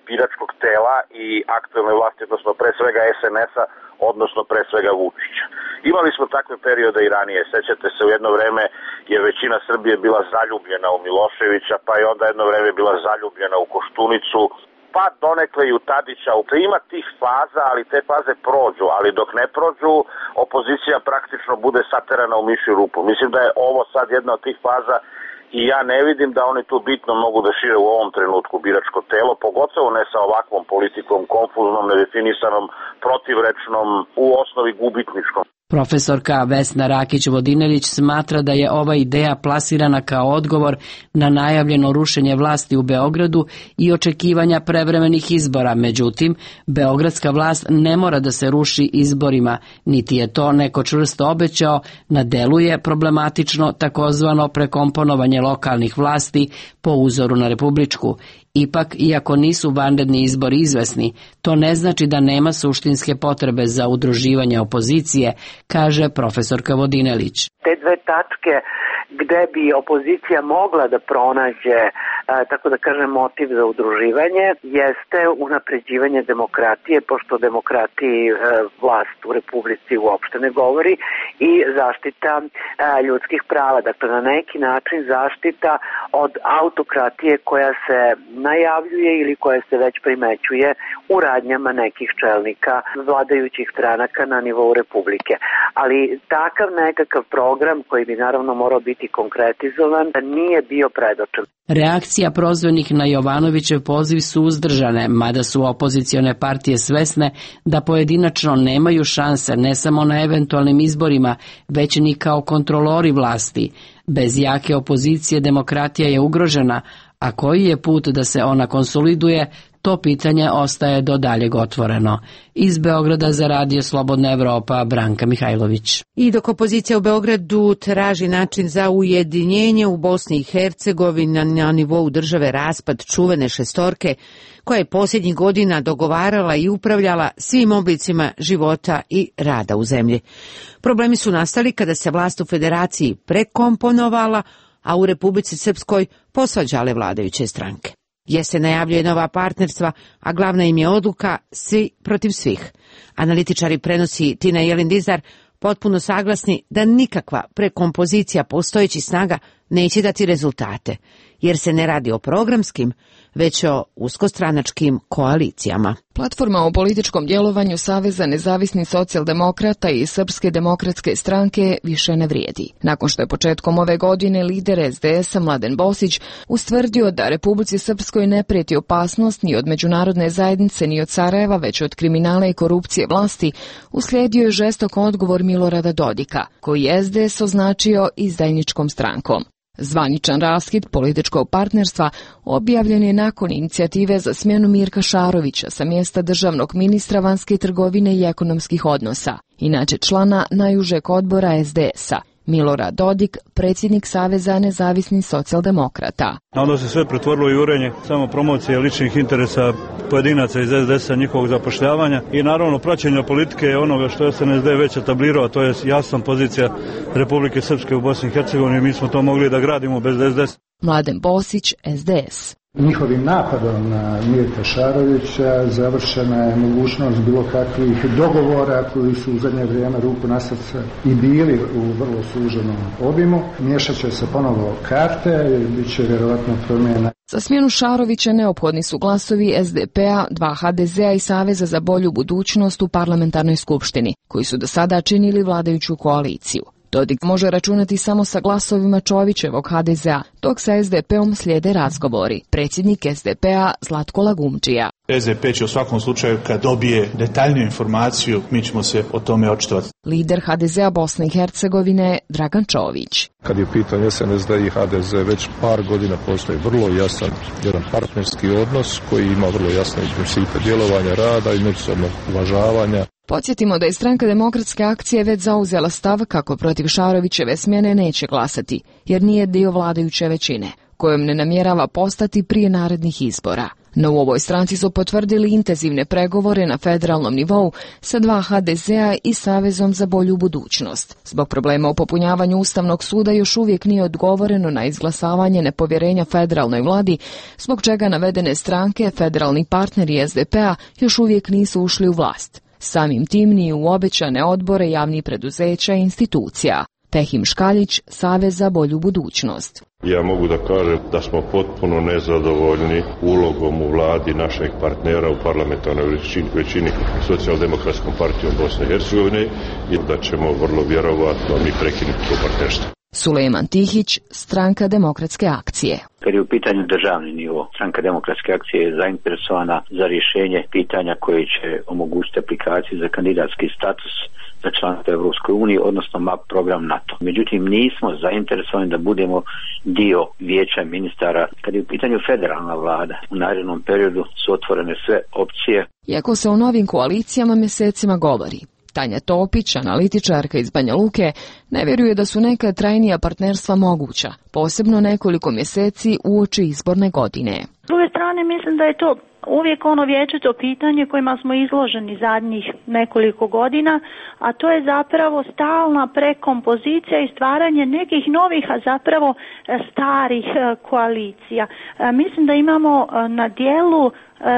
biračkog tela i aktuelne vlasti, odnosno pre svega es en es a, odnosno pre svega Vučića. Imali smo takve periode i ranije. Sećate se, u jedno vreme je većina Srbije bila zaljubljena u Miloševića, pa je onda jedno vreme bila zaljubljena u Koštunicu, pa donekle i u Tadića. Ima tih faza, ali te faze prođu, ali dok ne prođu, opozicija praktično bude saterana u mišju rupu. Mislim da je ovo sad jedna od tih faza i ja ne vidim da oni tu bitno mogu da šire u ovom trenutku biračko telo, pogotovo ne sa ovakvom politikom, konfuznom, nedefinisanom, protivrečnom, u osnovi gubitničkom. Profesorka Vesna Rakić-Vodinelić smatra da je ova ideja plasirana kao odgovor na najavljeno rušenje vlasti u Beogradu i očekivanja prevremenih izbora. Međutim, beogradska vlast ne mora da se ruši izborima, niti je to neko čvrsto obećao. Na delu je problematično takozvano prekomponovanje lokalnih vlasti po uzoru na republičku. Ipak, iako nisu vanredni izbori izvesni, to ne znači da nema suštinske potrebe za udruživanje opozicije, kaže profesorka Vodinelić. Te dve tačke gde bi opozicija mogla da pronađe, tako da kažem, motiv za udruživanje, jeste unapređivanje demokratije, pošto demokratiji vlast u Republici uopšte ne govori, i zaštita ljudskih prava. Dakle, na neki način zaštita od autokratije koja se najavljuje ili koja se već primećuje u radnjama nekih čelnika vladajućih stranaka na nivou Republike. Ali takav nekakav program, koji bi naravno morao biti konkretizovan, nije bio predočen. Reakcija prozvanih na Jovanovićev poziv su uzdržane, mada su opozicione partije svesne da pojedinačno nemaju šanse ne samo na eventualnim izborima, već ni kao kontrolori vlasti. Bez jake opozicije demokratija je ugrožena, a koji je put da se ona konsoliduje, to pitanje ostaje do daljeg otvoreno. Iz Beograda za Radio Slobodna Evropa, Branka Mihajlović. I dok opozicija u Beogradu traži način za ujedinjenje, u Bosni i Hercegovini na nivou države raspad čuvene šestorke, koja je posljednjih godina dogovarala i upravljala svim oblicima života i rada u zemlji. Problemi su nastali kada se vlast u federaciji prekomponovala, a u Republici Srpskoj posvađale vladajuće stranke. Jer se najavljuje nova partnerstva, a glavna im je odluka svi protiv svih. Analitičari, prenosi Tina Jelin-Dizar, potpuno saglasni da nikakva prekompozicija postojećih snaga neće dati rezultate, jer se ne radi o programskim, već o uskostranačkim koalicijama. Platforma o političkom djelovanju Saveza nezavisnih socijaldemokrata i Srpske demokratske stranke više ne vrijedi. Nakon što je početkom ove godine lider es de es a Mladen Bosić ustvrdio da Republici Srpskoj ne prijeti opasnost ni od međunarodne zajednice ni od Sarajeva, već od kriminala i korupcije vlasti, uslijedio je žestok odgovor Milorada Dodika, koji je es de es označio izdajničkom strankom. Zvaničan raskid političkog partnerstva objavljen je nakon inicijative za smjenu Mirka Šarovića sa mjesta državnog ministra vanjske trgovine i ekonomskih odnosa, inače člana najužeg odbora es de es a. Milorad Dodik, predsjednik Saveza nezavisnih socijaldemokrata. Onda se sve pretvorilo i urenje samo promocije ličnih interesa pojedinaca iz es de es a, njihovog zapošljavanja i naravno praćenja politike je onoga što es en es de već etablirao, to je jasna pozicija Republike Srpske u Bosni i Hercegovini. Mi smo to mogli da gradimo bez es de es. Mladen Bosić, es de es. Njihovim napadom na Mirka Šarovića završena je mogućnost bilo kakvih dogovora koji su u zadnje vrijeme ruku na srce i bili u vrlo suženom obimu. Miješat će se ponovo karte i bit će vjerovatno promjena. Za smjenu Šarovića neophodni su glasovi es de pe a, dva ha de ze a i Saveza za bolju budućnost u parlamentarnoj skupštini, koji su do sada činili vladajuću koaliciju. Dodik može računati samo sa glasovima Čovićevog ha de ze a, dok sa es de pe om slijede razgovori. Predsjednik es de pe a Zlatko Lagumdžija. es de pe će u svakom slučaju, kad dobije detaljniju informaciju, mi ćemo se o tome očitovati. Lider ha de ze a Bosne i Hercegovine Dragan Čović. Kad je pitanje es en es de i ha de ze, već par godina postoji vrlo jasan jedan partnerski odnos koji ima vrlo jasne principe djelovanja, rada i međusobnog uvažavanja. Podsjetimo da je Stranka demokratske akcije već zauzela stav kako protiv Šarovićeve smjene neće glasati, jer nije dio vladajuće većine, kojom ne namjerava postati prije narednih izbora. No u ovoj stranci su potvrdili intenzivne pregovore na federalnom nivou sa dva ha de zea i Savezom za bolju budućnost. Zbog problema u popunjavanju Ustavnog suda još uvijek nije odgovoreno na izglasavanje nepovjerenja federalnoj vladi, zbog čega navedene stranke, federalni partneri es de pe-a, još uvijek nisu ušli u vlast. Samim tim ni u obećane odbore javnih preduzeća i institucija. Tehim Škaljić, Savez za bolju budućnost. Ja mogu da kažem da smo potpuno nezadovoljni ulogom u vladi našeg partnera u parlamentarnoj većini Socijaldemokratskom partijom Bosne i Hercegovine i da ćemo vrlo vjerovatno mi prekinuti to partnerstvo. Sulejman Tihić, Stranka demokratske akcije. Kad je u pitanju državni nivo, Stranka demokratske akcije je zainteresovana za rješenje pitanja koje će omogućiti aplikaciju za kandidatski status za članstvo Europskoj uniji, odnosno M A P program NATO. Međutim, nismo zainteresovani da budemo dio vijeća ministara. Kad je u pitanju federalna vlada, u narednom periodu su otvorene sve opcije. Iako se o novim koalicijama mjesecima govori, Tanja Topić, analitičarka iz Banja Luke, ne vjeruje da su neka trajnija partnerstva moguća, posebno nekoliko mjeseci uoči izborne godine. S druge strane, mislim da je to uvijek ono vječito pitanje kojima smo izloženi zadnjih nekoliko godina, a to je zapravo stalna prekompozicija i stvaranje nekih novih, a zapravo starih koalicija. Mislim da imamo na dijelu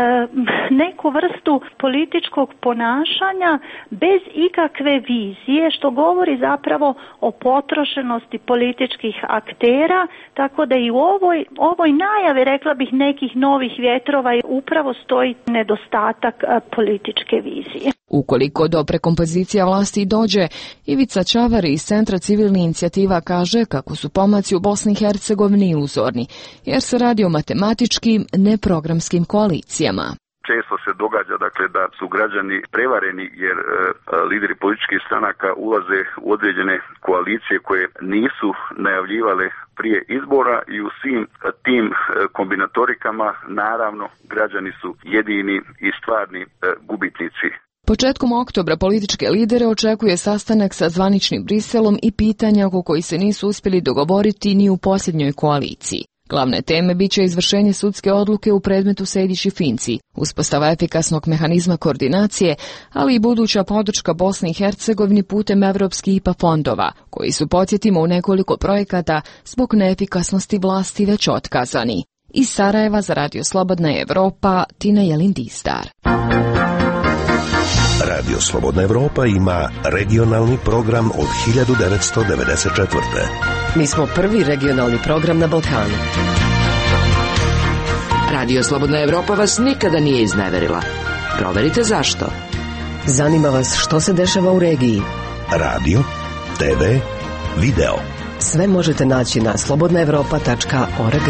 neku vrstu političkog ponašanja bez ikakve vizije, što govori zapravo o potrošenosti političkih aktera, tako da i u ovoj, ovoj najavi, rekla bih, nekih novih vjetrova upravo stoji nedostatak političke vizije. Ukoliko do prekompozicija vlasti dođe, Ivica Čavari iz Centra civilnih inicijativa kaže kako su pomaci u Bosni i Hercegovini iluzorni, jer se radi o matematičkim, neprogramskim koalicijama. Često se događa dakle da su građani prevareni jer e, lideri političkih stranaka ulaze u određene koalicije koje nisu najavljivale prije izbora i u svim tim e, kombinatorikama naravno građani su jedini i stvarni e, gubitnici. Početkom oktobra političke lidere očekuje sastanak sa zvaničnim Briselom i pitanja oko koji se nisu uspjeli dogovoriti ni u posljednjoj koaliciji. Glavne teme bit će izvršenje sudske odluke u predmetu Sejdić i Finci, uspostava efikasnog mehanizma koordinacije, ali i buduća podrška Bosni i Hercegovini putem evropskih I P A fondova, koji su, podsjetimo, u nekoliko projekata zbog neefikasnosti vlasti već otkazani. Iz Sarajeva za Radio Slobodna Evropa, Tina Jelindistar. Radio Slobodna Evropa ima regionalni program od hiljadu devetsto devedeset četvrte. Mi smo prvi regionalni program na Balkanu. Radio Slobodna Evropa vas nikada nije izneverila. Proverite zašto. Zanima vas što se dešava u regiji. Radio, te ve, video. Sve možete naći na slobodna evropa tačka org.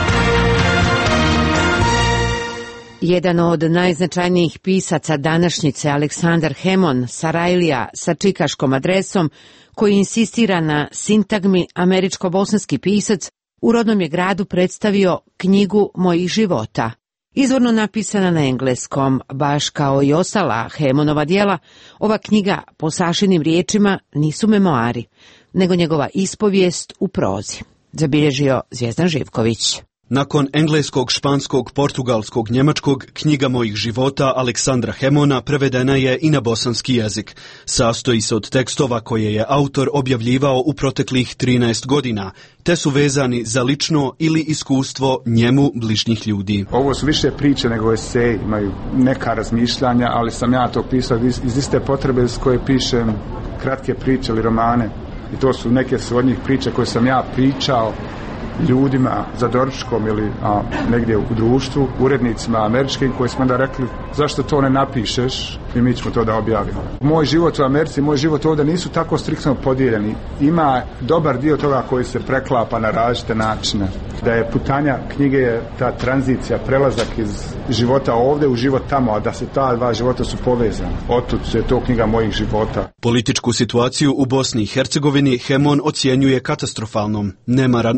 Jedan od najznačajnijih pisaca današnjice, Aleksandar Hemon, Sarajlija sa čikaškom adresom, koji insistira na sintagmi američko-bosanski pisac, u rodnom je gradu predstavio knjigu mojih života. Izvorno napisana na engleskom, baš kao i ostala Hemonova djela, ova knjiga po Sašinim riječima nisu memoari, nego njegova ispovijest u prozi, zabilježio Zvjezdan Živković. Nakon engleskog, španskog, portugalskog, njemačkog, knjiga mojih života Aleksandra Hemona prevedena je i na bosanski jezik. Sastoji se od tekstova koje je autor objavljivao u proteklih trinaest godina, te su vezani za lično ili iskustvo njemu bližnjih ljudi. Ovo su više priče nego eseji, imaju neka razmišljanja, ali sam ja to pisao iz, iz iste potrebe s koje pišem kratke priče ili romane. I to su neke od njih priče koje sam ja pričao ljudima za doručkom ili a, negdje u društvu, urednicima američkim, koji smo da rekli zašto to ne napišeš i mi ćemo to da objavimo. Moj život u Americi, moj život ovdje nisu tako striktno podijeljeni. Ima dobar dio toga koji se preklapa na različite načine. Da je putanja knjige je ta tranzicija, prelazak iz života ovdje u život tamo, a da se ta dva života su povezani. Otud je to knjiga mojih života. Političku situaciju u Bosni i Hercegovini Hemon ocjenjuje katastrofalnom. Nemaran odnos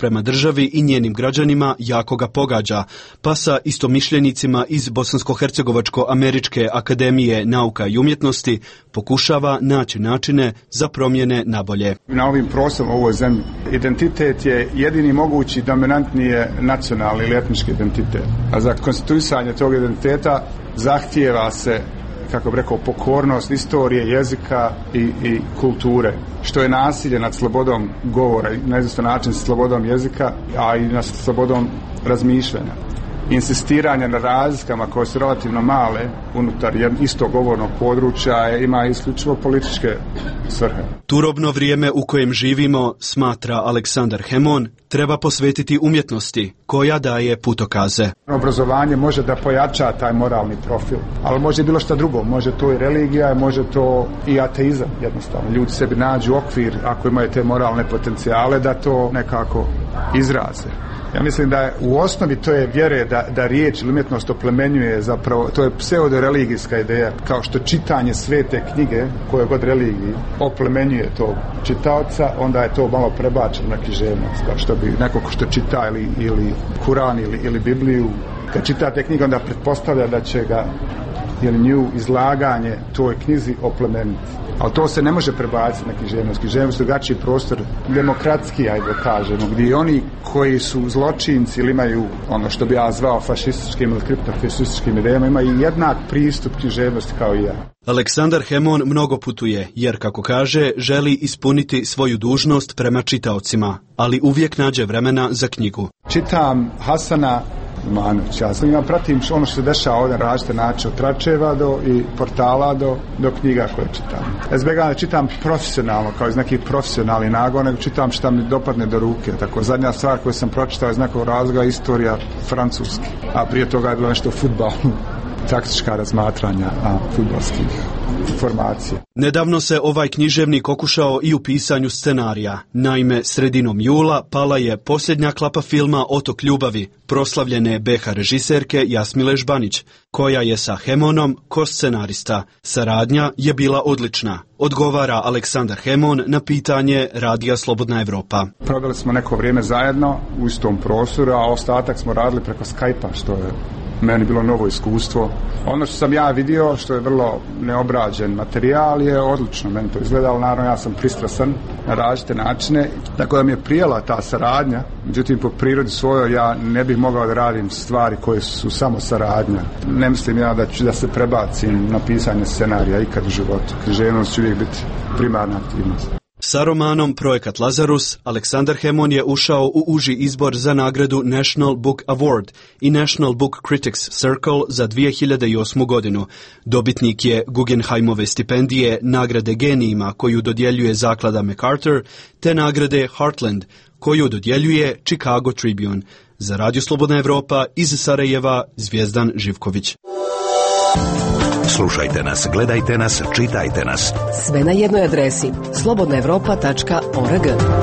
prema državi i njenim građanima jako ga pogađa, pa sa istomišljenicima iz Bosansko-hercegovačko-američke akademije nauka i umjetnosti pokušava naći načine za promjene na bolje. Na ovim prostorima u ovoj zemlji identitet je jedini mogući dominantniji nacionalni ili etnički identitet. A za konstituisanje tog identiteta zahtijeva se, kako bih rekao, pokornost istorije, jezika i, i kulture, što je nasilje nad slobodom govora i na izvestan način slobodom jezika, a i nad slobodom razmišljanja. Insistiranje na razlikama koje su relativno male unutar istog govornog područja ima isključivo političke svrhe. Turobno vrijeme u kojem živimo, smatra Aleksandar Hemon, treba posvetiti umjetnosti koja daje putokaze. Obrazovanje može da pojača taj moralni profil, ali može bilo šta drugo, može to i religija, može to i ateizam jednostavno. Ljudi sebi nađu okvir, ako imaju te moralne potencijale, da to nekako izraze. Ja mislim da je u osnovi to je vjere da, da riječ ili umjetnost oplemenjuje, zapravo to je pseudo-religijska ideja, kao što čitanje svete knjige koje god religiji oplemenjuje tog čitaoca, onda je to malo prebačeno na književnost, kao što bi neko ko što čita ili, ili Kuran ili, ili Bibliju, kad čita te knjige onda pretpostavlja da će ga ili nju izlaganje toj knjizi oplemeniti. Ali to se ne može prebaciti na književnost. Književnost je drugačiji prostor, demokratski, ajde kažemo, gdje oni koji su zločinci ili imaju ono što bi ja zvao fašističkim ili kriptofašističkim idejama, imaju jednak pristup književnosti kao i ja. Aleksandar Hemon mnogo putuje, jer, kako kaže, želi ispuniti svoju dužnost prema čitaocima, ali uvijek nađe vremena za knjigu. Čitam Hasana Manović. Ja sam ima pratim ono što se dešava ovdje na različite načine, od tračeva do i portala do, do knjiga koje čitam. Ja zbjegam da čitam profesionalno, kao iz nekih profesionalnih nagona, nego čitam što mi dopadne do ruke. Tako, zadnja stvar koju sam pročitao iz nekog razloga je istorija francuski, a prije toga je bilo nešto o fudbalu, taktička razmatranja a fudbalskih informacija. Nedavno se ovaj književnik okušao i u pisanju scenarija. Naime, sredinom jula pala je posljednja klapa filma Otok ljubavi, proslavljene be ha režiserke Jasmile Žbanić, koja je sa Hemonom ko-scenarista. Saradnja je bila odlična, odgovara Aleksandar Hemon na pitanje Radija Slobodna Evropa. Proveli smo neko vrijeme zajedno u istom prostoru, a ostatak smo radili preko Skype-a, što je meni bilo novo iskustvo. Ono što sam ja vidio, što je vrlo neobrađen materijal, je odlično. Meni to izgledalo, naravno ja sam pristrasan na različite načine, tako da mi je prijela ta saradnja. Međutim, po prirodi svojoj ja ne bih mogao da radim stvari koje su samo saradnja. Ne mislim ja da ću da se prebacim na pisanje scenarija ikad u životu. Književnost će uvijek biti primarna aktivnost. Sa romanom Projekat Lazarus, Aleksandar Hemon je ušao u uži izbor za nagradu National Book Award i National Book Critics Circle za dvije hiljade osmu godinu. Dobitnik je Guggenheimove stipendije, nagrade genijima koju dodjeljuje zaklada MacArthur, te nagrade Heartland koju dodjeljuje Chicago Tribune. Za Radio Slobodna Evropa iz Sarajeva, Zvijezdan Živković. Slušajte nas, gledajte nas, čitajte nas. Sve na jednoj adresi slobodna evropa tačka org.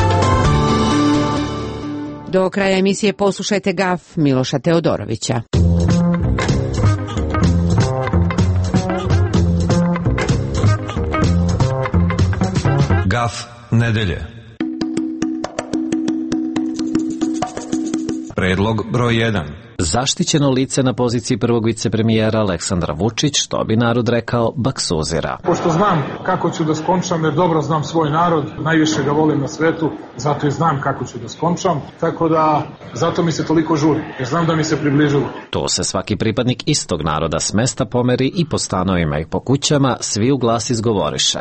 Do kraja emisije poslušajte Gaf Miloša Teodorovića. Gaf nedelje. Predlog broj jedan. Zaštićeno lice na poziciji prvog vicepremijera Aleksandra Vučić, što bi narod rekao, baksuzira. Pošto znam kako ću da skončam, jer dobro znam svoj narod, najviše ga volim na svetu, zato i znam kako ću da skončam, tako da zato mi se toliko žuri, jer znam da mi se približilo. To se svaki pripadnik istog naroda s mesta pomeri i po stanovima i po kućama, svi u glas izgovoriše.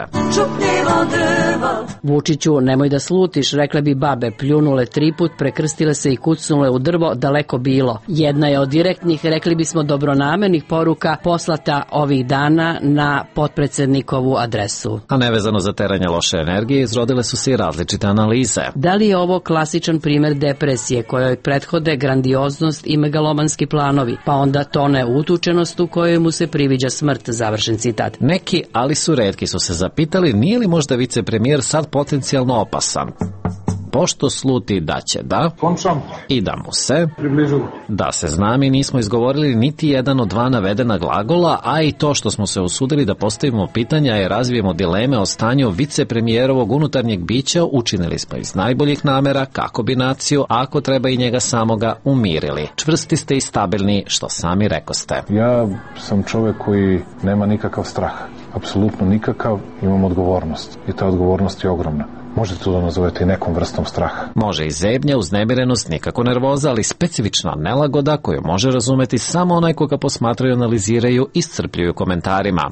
Vučiću, nemoj da slutiš, rekle bi babe, pljunule triput, prekrstile se i kucnule u drvo, daleko bilo. Jedna je od direktnih, rekli bismo, dobronamernih poruka poslata ovih dana na potpredsednikovu adresu. A nevezano za teranje loše energije, izrodile su se i različite analize. Da li je ovo klasičan primer depresije kojoj prethode grandioznost i megalomanski planovi, pa onda tone utučenost u kojoj mu se priviđa smrt, završen citat. Neki, ali su retki, su se zapitali nije li možda vicepremijer sad potencijalno opasan. pošto sluti da će da končam i da mu se približilo. Da se zna, mi nismo izgovorili niti jedan od dva navedena glagola, a i to što smo se usudili da postavimo pitanja i razvijemo dileme o stanju vicepremijerovog unutarnjeg bića učinili smo iz najboljih namera kako bi naciju, ako treba i njega samoga, umirili. Čvrsti ste i stabilni, što sami rekoste. Ja sam čovjek koji nema nikakav strah, apsolutno nikakav, imam odgovornost i ta odgovornost je ogromna. Možete to da nazovete i nekom vrstom straha. Može i zebnja, uznemirenost, nikako nervoza, ali specifična nelagoda koju može razumeti samo onaj koga posmatraju, analiziraju i iscrpljuju komentarima.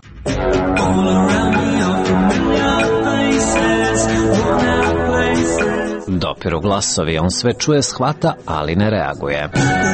Dopiru glasovi, on sve čuje, shvata, ali ne reaguje.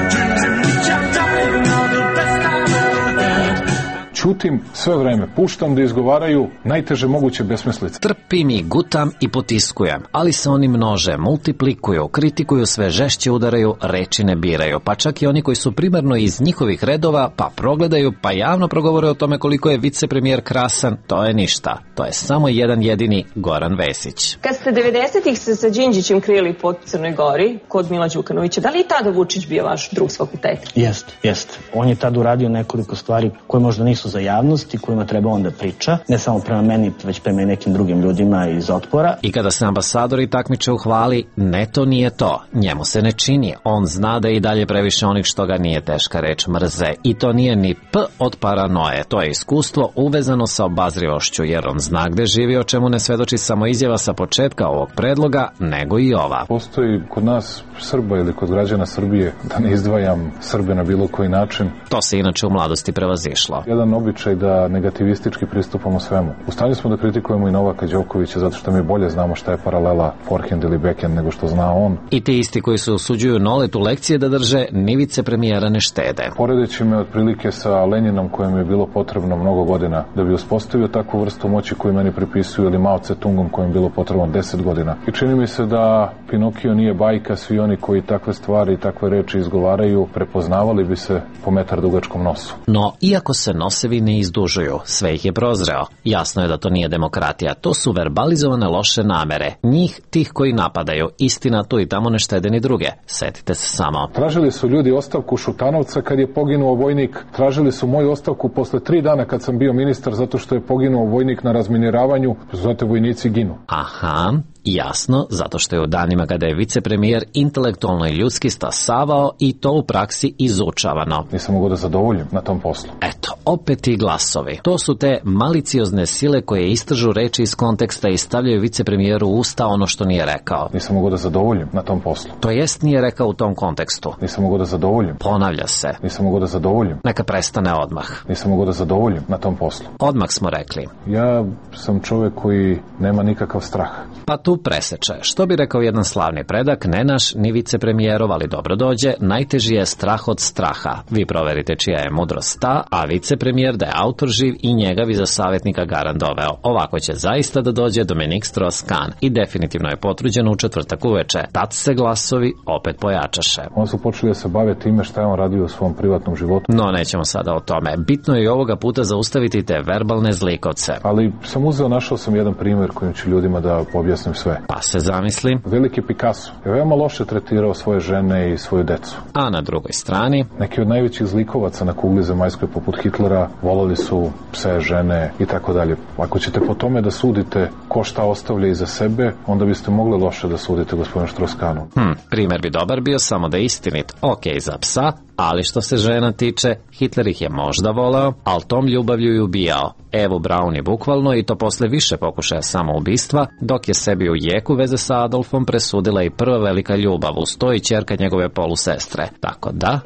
Ćutim sve vreme, puštam da izgovaraju najteže moguće besmislice. Trpim i gutam i potiskujem, ali se oni množe, multiplikuju, kritikuju, sve žešće udaraju, reči ne biraju, pa čak i oni koji su primarno iz njihovih redova, pa progledaju, pa javno progovore o tome koliko je vicepremijer krasan, to je ništa. To je samo jedan jedini Goran Vesić. Kad ste devedesetih se sa Đinđićem krili po Crnoj Gori, kod Mila Đukanovića, da li i tada Vučić bio vaš drug s fakulteta? Jest, jest. On je tad uradio nekoliko stvari koje možda nisu za javnost i kojima treba onda priča, ne samo prema meni, već prema nekim drugim ljudima iz Otpora. I kada se ambasadori takmiče u hvali, ne, to nije to. Njemu se ne čini. On zna da je i dalje previše onih što ga nije teška reč mrze. I to nije ni p od paranoje. To je iskustvo uvezano sa obazrivošću, jer on zna gde živi, o čemu ne svedoči samo izjava sa početka ovog predloga, nego i ova. Postoji kod nas Srba ili kod građana Srbije, da ne izdvajam Srbe na bilo koji način. To se inače u mladosti prevazišlo. Jedan običaj da negativistički pristupamo svemu. U stanju smo da kritikujemo i Novaka Đokovića zato što mi bolje znamo šta je paralela forehand ili backhand nego što zna on. I ti isti koji se usuđuju Noletu lekcije da drže, ni vicepremijera ne štede. Poredeći me otprilike sa Leninom kojem je bilo potrebno mnogo godina da bi uspostavio takvu vrstu moći koju meni pripisuju, ili Mao Tse-tungom kojem je bilo potrebno deset godina. I čini mi se da Pinokio nije bajka, svi oni koji takve stvari i takve reči izgovaraju prepoznavali bi se po metar dugačkom nosu. No, iako se nosevi ne izdužuju, sve ih je prozreo. Jasno je da to nije demokratija, to su verbalizovane loše namere. Njih, tih koji napadaju, istina tu i tamo ne štede ni druge. Setite se samo. Tražili su ljudi ostavku Šutanovca kad je poginuo vojnik, tražili su moju ostavku posle tri dana kad sam bio ministar zato što je poginuo vojnik na razminiravanju, znate, vojnici ginu. Aha, jasno, zato što je u danima kada je vicepremijer intelektualno i ljudski stasavao i to u praksi izučavano. Nisam mogao da zadovoljim na tom poslu. Eto, opet ti glasovi. To su te maliciozne sile koje istražu reči iz konteksta i stavljaju vicepremijeru u usta ono što nije rekao. Nisam mogao da zadovoljim na tom poslu. To jest nije rekao u tom kontekstu. Nisam mogao da zadovoljim. Ponavlja se. Nisam mogao da zadovoljim. Neka prestane odmah. Nisam mogao da zadovoljim na tom poslu. Odmah smo rekli. Ja sam čovjek koji nema nikakav strah. Pa tu preseče. Što bi rekao jedan slavni predak, ne naš, ni vicepremijerov, ali dobro dođe, najteži je strah od straha. Vi proverite čija je mudrost ta, a vicepremijer da je autor živ i njega vi za savjetnika garant doveo. Ovako će zaista da dođe Dominik Strauss-Kahn i definitivno je potvrđeno u četvrtak uveče. Tad se glasovi opet pojačaše. On su počeli da se bave time šta je on radio u svom privatnom životu. No, nećemo sada o tome. Bitno je i ovoga puta zaustaviti te verbalne zlikovce. Ali sam uzeo, našao sam jedan primjer kojim ću ljudima da objasnim sve. Pa se zamisli. Veliki Picasso je veoma loše tretirao svoje žene i svoju decu. A na drugoj strani? Neki od najvećih zlikovaca na kugli zemaljskoj poput Hitlera volali su pse, žene i tako dalje. Ako ćete po tome da sudite ko šta ostavlja iza sebe, onda biste mogli loše da sudite gospodinu Strauss-Kahnu. Hm, primjer bi dobar bio samo da istinit. Ok, za psa, ali što se žena tiče, Hitler ih je možda voleo, ali tom ljubavlju i ubijao. Evu Braun je bukvalno, i to posle više pokušaja samoubistva, dok je sebi u jeku veze sa Adolfom presudila i prva velika ljubav uz to i ćerka njegove polusestre. Tako da...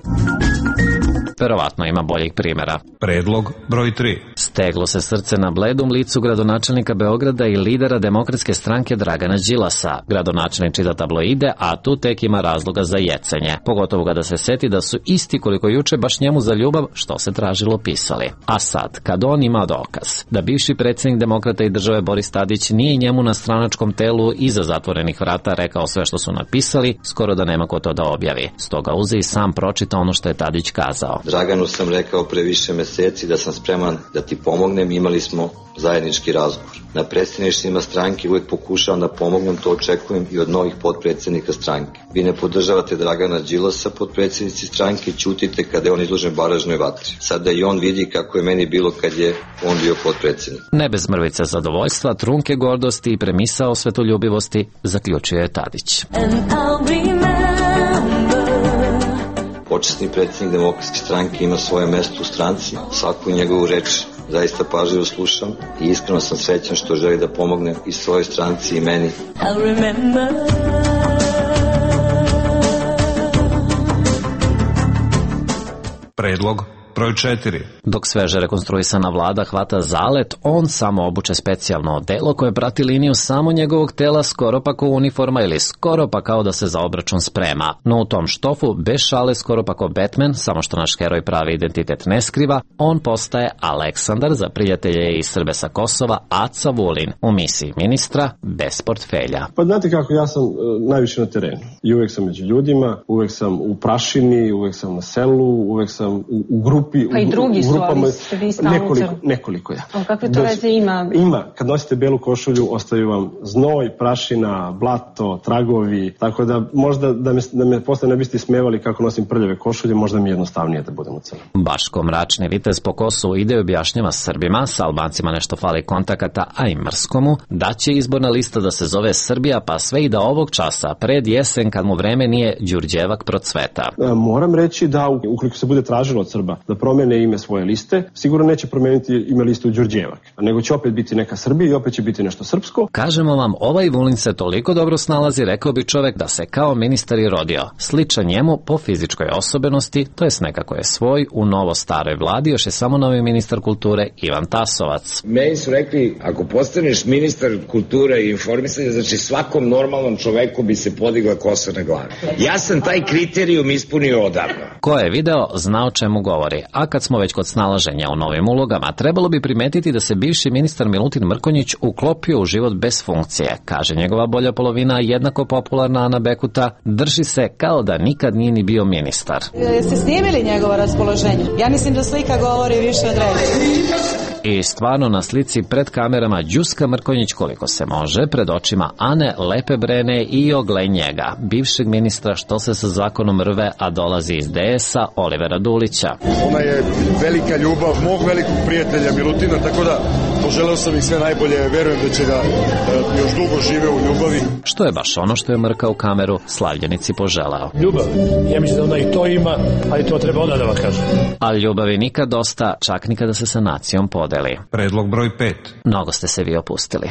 verovatno ima boljih primjera. Predlog broj tri. Steglo se srce na bledom licu gradonačelnika Beograda i lidera Demokratske stranke Dragana Đilasa. Gradonačelnik čita tabloide, a tu tek ima razloga za jecenje. Pogotovo kada se seti da su isti koliko juče baš njemu za ljubav što se tražilo pisali. A sad, kad on ima dokaz da bivši predsjednik Demokrata i države Boris Tadić nije njemu na stranačkom telu iza zatvorenih vrata rekao sve što su napisali, skoro da nema ko to da objavi. Stoga uze i sam pročita ono što je Tadić kazao. Draganu sam rekao pre više meseci da sam spreman da ti pomognem, imali smo zajednički razgovor. Na predstavništvima stranke uvek pokušavam da pomognem, to očekujem i od novih potpredsednika stranke. Vi ne podržavate Dragana Đilasa, potpredsednici stranke, ćutite kada je on izložen baražnoj vatri. Sada i on vidi kako je meni bilo kad je on bio potpredsednik. Ne bez mrvice zadovoljstva, trunke gordosti i premisa o svetoljubivosti, zaključio je Tadić. Počasni predsjednik Demokratske stranke ima svoje mesto u stranci, svaku njegovu reč zaista pažljivo slušam i iskreno sam srećan što želi da pomogne i svojoj stranci i meni. Predlog broj četiri. Dok sveže rekonstruisana vlada hvata zalet, on samo obuče specijalno odelo koje prati liniju samo njegovog tela, skoro pa kao uniforma ili skoro pa kao da se za obračun sprema. No u tom štofu, bez šale, skoro pa kao Batman, samo što naš heroj pravi identitet ne skriva, on postaje Aleksandar, za prijatelje i Srbe sa Kosova, Aca Vulin, u misiji ministra bez portfelja. Pa znate kako, ja sam uh, najviše na terenu i uvek sam među ljudima, uvek sam u prašini, uvek sam na selu, uvek sam u, u grupi. Pa i drugi su, ali ste vi stalno nekoliko, nekoliko ja. Ali kakve to veze ima? Ima, kad nosite belu košulju, ostaju vam znoj, prašina, blato, tragovi, tako da možda da me, da me posle ne biste smevali kako nosim prljave košulje, možda mi je jednostavnije da budem u crnom. Baško mračni vitez po Kosovu ide i objašnjava Srbima, sa Albancima nešto fali kontakata, a i Mrskomu, da će izborna lista da se zove Srbija, pa sve i da ovog časa, pred jesen, kad mu vreme nije, Đurđevak procveta. E, moram reći da ukoliko se bude tražilo od Srba da promene ime svoje liste, sigurno neće promeniti ime liste u Đurđevak, nego će opet biti neka Srbija i opet će biti nešto srpsko. Kažemo vam, ovaj Vulin se toliko dobro snalazi, rekao bi čovek da se kao ministar i rodio. Sličan njemu po fizičkoj osobenosti, to jest nekako je svoj, u novo staroj vladi još je samo novi ministar kulture Ivan Tasovac. Meni su rekli, ako postaneš ministar kulture i informisanja, znači svakom normalnom čoveku bi se podigla kosa na glavi. Ja sam taj kriterijum ispunio odavno. Ko je video, znao čemu govori. A kad smo već kod snalaženja u novim ulogama, trebalo bi primetiti da se bivši ministar Milutin Mrkonjić uklopio u život bez funkcije. Kaže njegova bolja polovina, jednako popularna Ana Bekuta, drži se kao da nikad nije ni bio ministar. Jeste snimili njegovo raspoloženje? Ja mislim da slika govori više od reči. I stvarno na slici pred kamerama đuska Mrkonjić koliko se može, pred očima Ane lepe brene i ogle njega, bivšeg ministra što se sa zakonom rve, a dolazi iz D S-a, Olivera Dulića. Ona je velika ljubav mog velikog prijatelja Milutina, tako da poželeo sam ih sve najbolje, verujem da će da e, još dugo žive u ljubavi. Što je baš ono što je Mrka u kameru slavljenici poželeo. Ljubav, ja mislim da ona i to ima, ali to treba ona da vam kaže. Ali ljubavi nikad dosta, čak ni kada se sa nacijom podeli. Predlog broj pet. Mnogo ste se vi opustili.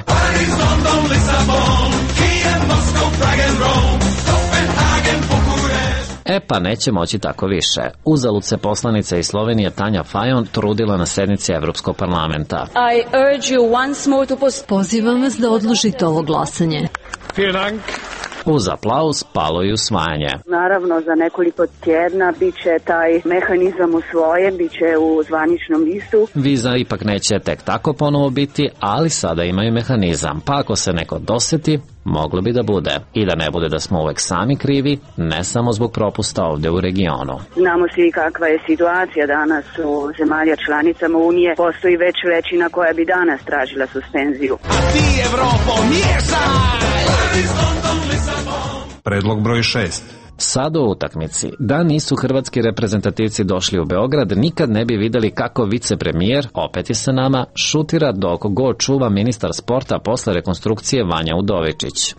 E pa neće moći tako više. Uzalud se poslanica iz Slovenije Tanja Fajon trudila na sednici Evropskog parlamenta. I urge you once more to post... Pozivam vas da odložite ovo glasanje. Uz aplauz palo i usvajanje. Naravno, za nekoliko tjedna bit će taj mehanizam usvojen, bit će u zvaničnom listu. Viza ipak neće tek tako ponovo biti, ali sada imaju mehanizam, pa ako se neko doseti, moglo bi da bude. I da ne bude da smo uvek sami krivi, ne samo zbog propusta ovde u regionu. Znamo svi kakva je situacija danas u zemalja članicama Unije. Postoji već većina koja bi danas tražila suspenziju. A ti Evropo, miješaj! Predlog broj šest. Sad u utakmici. Da nisu hrvatski reprezentativci došli u Beograd, nikad ne bi videli kako vicepremijer, opet je sa nama, šutira dok go čuva ministar sporta posle rekonstrukcije Vanja Udovičić.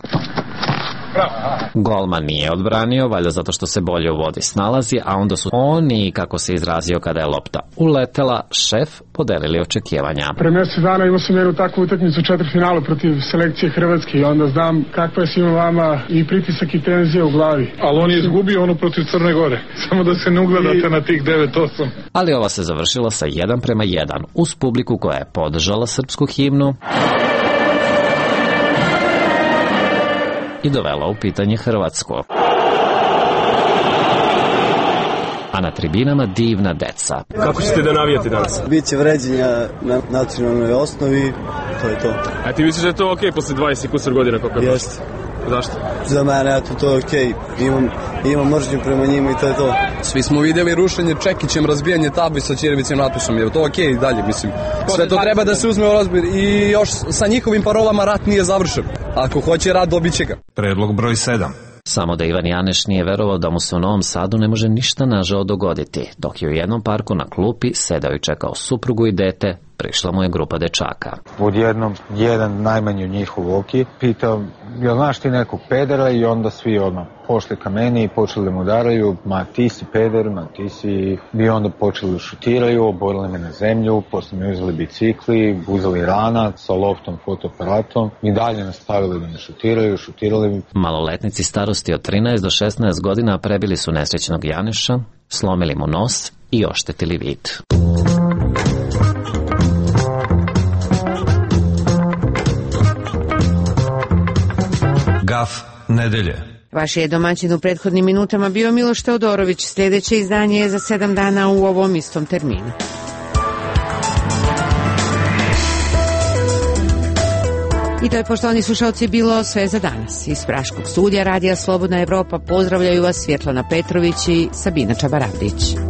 Golman nije odbranio, valjda zato što se bolje u vodi snalazi, a onda su oni, kako se izrazio kada je lopta uletela, šef podelili očekivanja. Pre mjesec dana imao sam jednu takvu utakmicu u četvrtfinalu protiv selekcije Hrvatske i onda znam kakva je svima vama i pritisak i tenzija u glavi. Ali on je izgubio ono protiv Crne Gore, samo da se ne ugledate I... na tih devet osam. Ali ova se završila sa jedan prema jedan, uz publiku koja je podržala srpsku himnu i dovela u pitanje Hrvatsku. A na tribinama divna deca. Kako ćete da navijate danas? Biće vređenja na nacionalnoj osnovi, to je to. A ti misliš da je to okej posle dvadeset kusur godina? Jeste. Zašto? Za mene, eto, to je okej. Imam, imam mržnju prema njima i to je to. Svi smo vidjeli rušenje Čekićem, razbijanje tabli sa ćirivicim natpisom, je to okej i dalje, mislim. Sve to treba da se uzme u razbir i još sa njihovim parolama rat nije završen. Ako hoće rat, dobit će ga. Predlog broj sedam. Samo da Ivan Janeš nije verovao da mu se u Novom Sadu ne može ništa nažao dogoditi. Dok je u jednom parku na klupi sedao i čekao suprugu i dete, prišla mu je grupa dečaka. Odjednom, jedan najmanji od njih u Voki pitao, jel znaš ti nekog pedera, i onda svi odmah pošli ka meni i počeli da mu udaraju, ma ti si peder, ma ti si... I onda počeli da šutiraju, oborili me na zemlju, posle mi uzeli bicikli, uzeli ranac sa loftom, fotoaparatom i dalje nastavili da me šutiraju, šutirali mi. Maloletnici starosti od trinaest do šesnaest godina prebili su nesrećnog Janeša, slomili mu nos i oštetili vid. Gaf nedelje. Vaš je domaćin u prethodnim minutama bio Miloš Teodorović. Sljedeće izdanje je za sedam dana u ovom istom terminu. I to je, poštovani slušalci, bilo sve za danas. Iz Praškog studija Radija Slobodna Evropa pozdravljaju vas Svjetlana Petrović i Sabina Čabaravdić.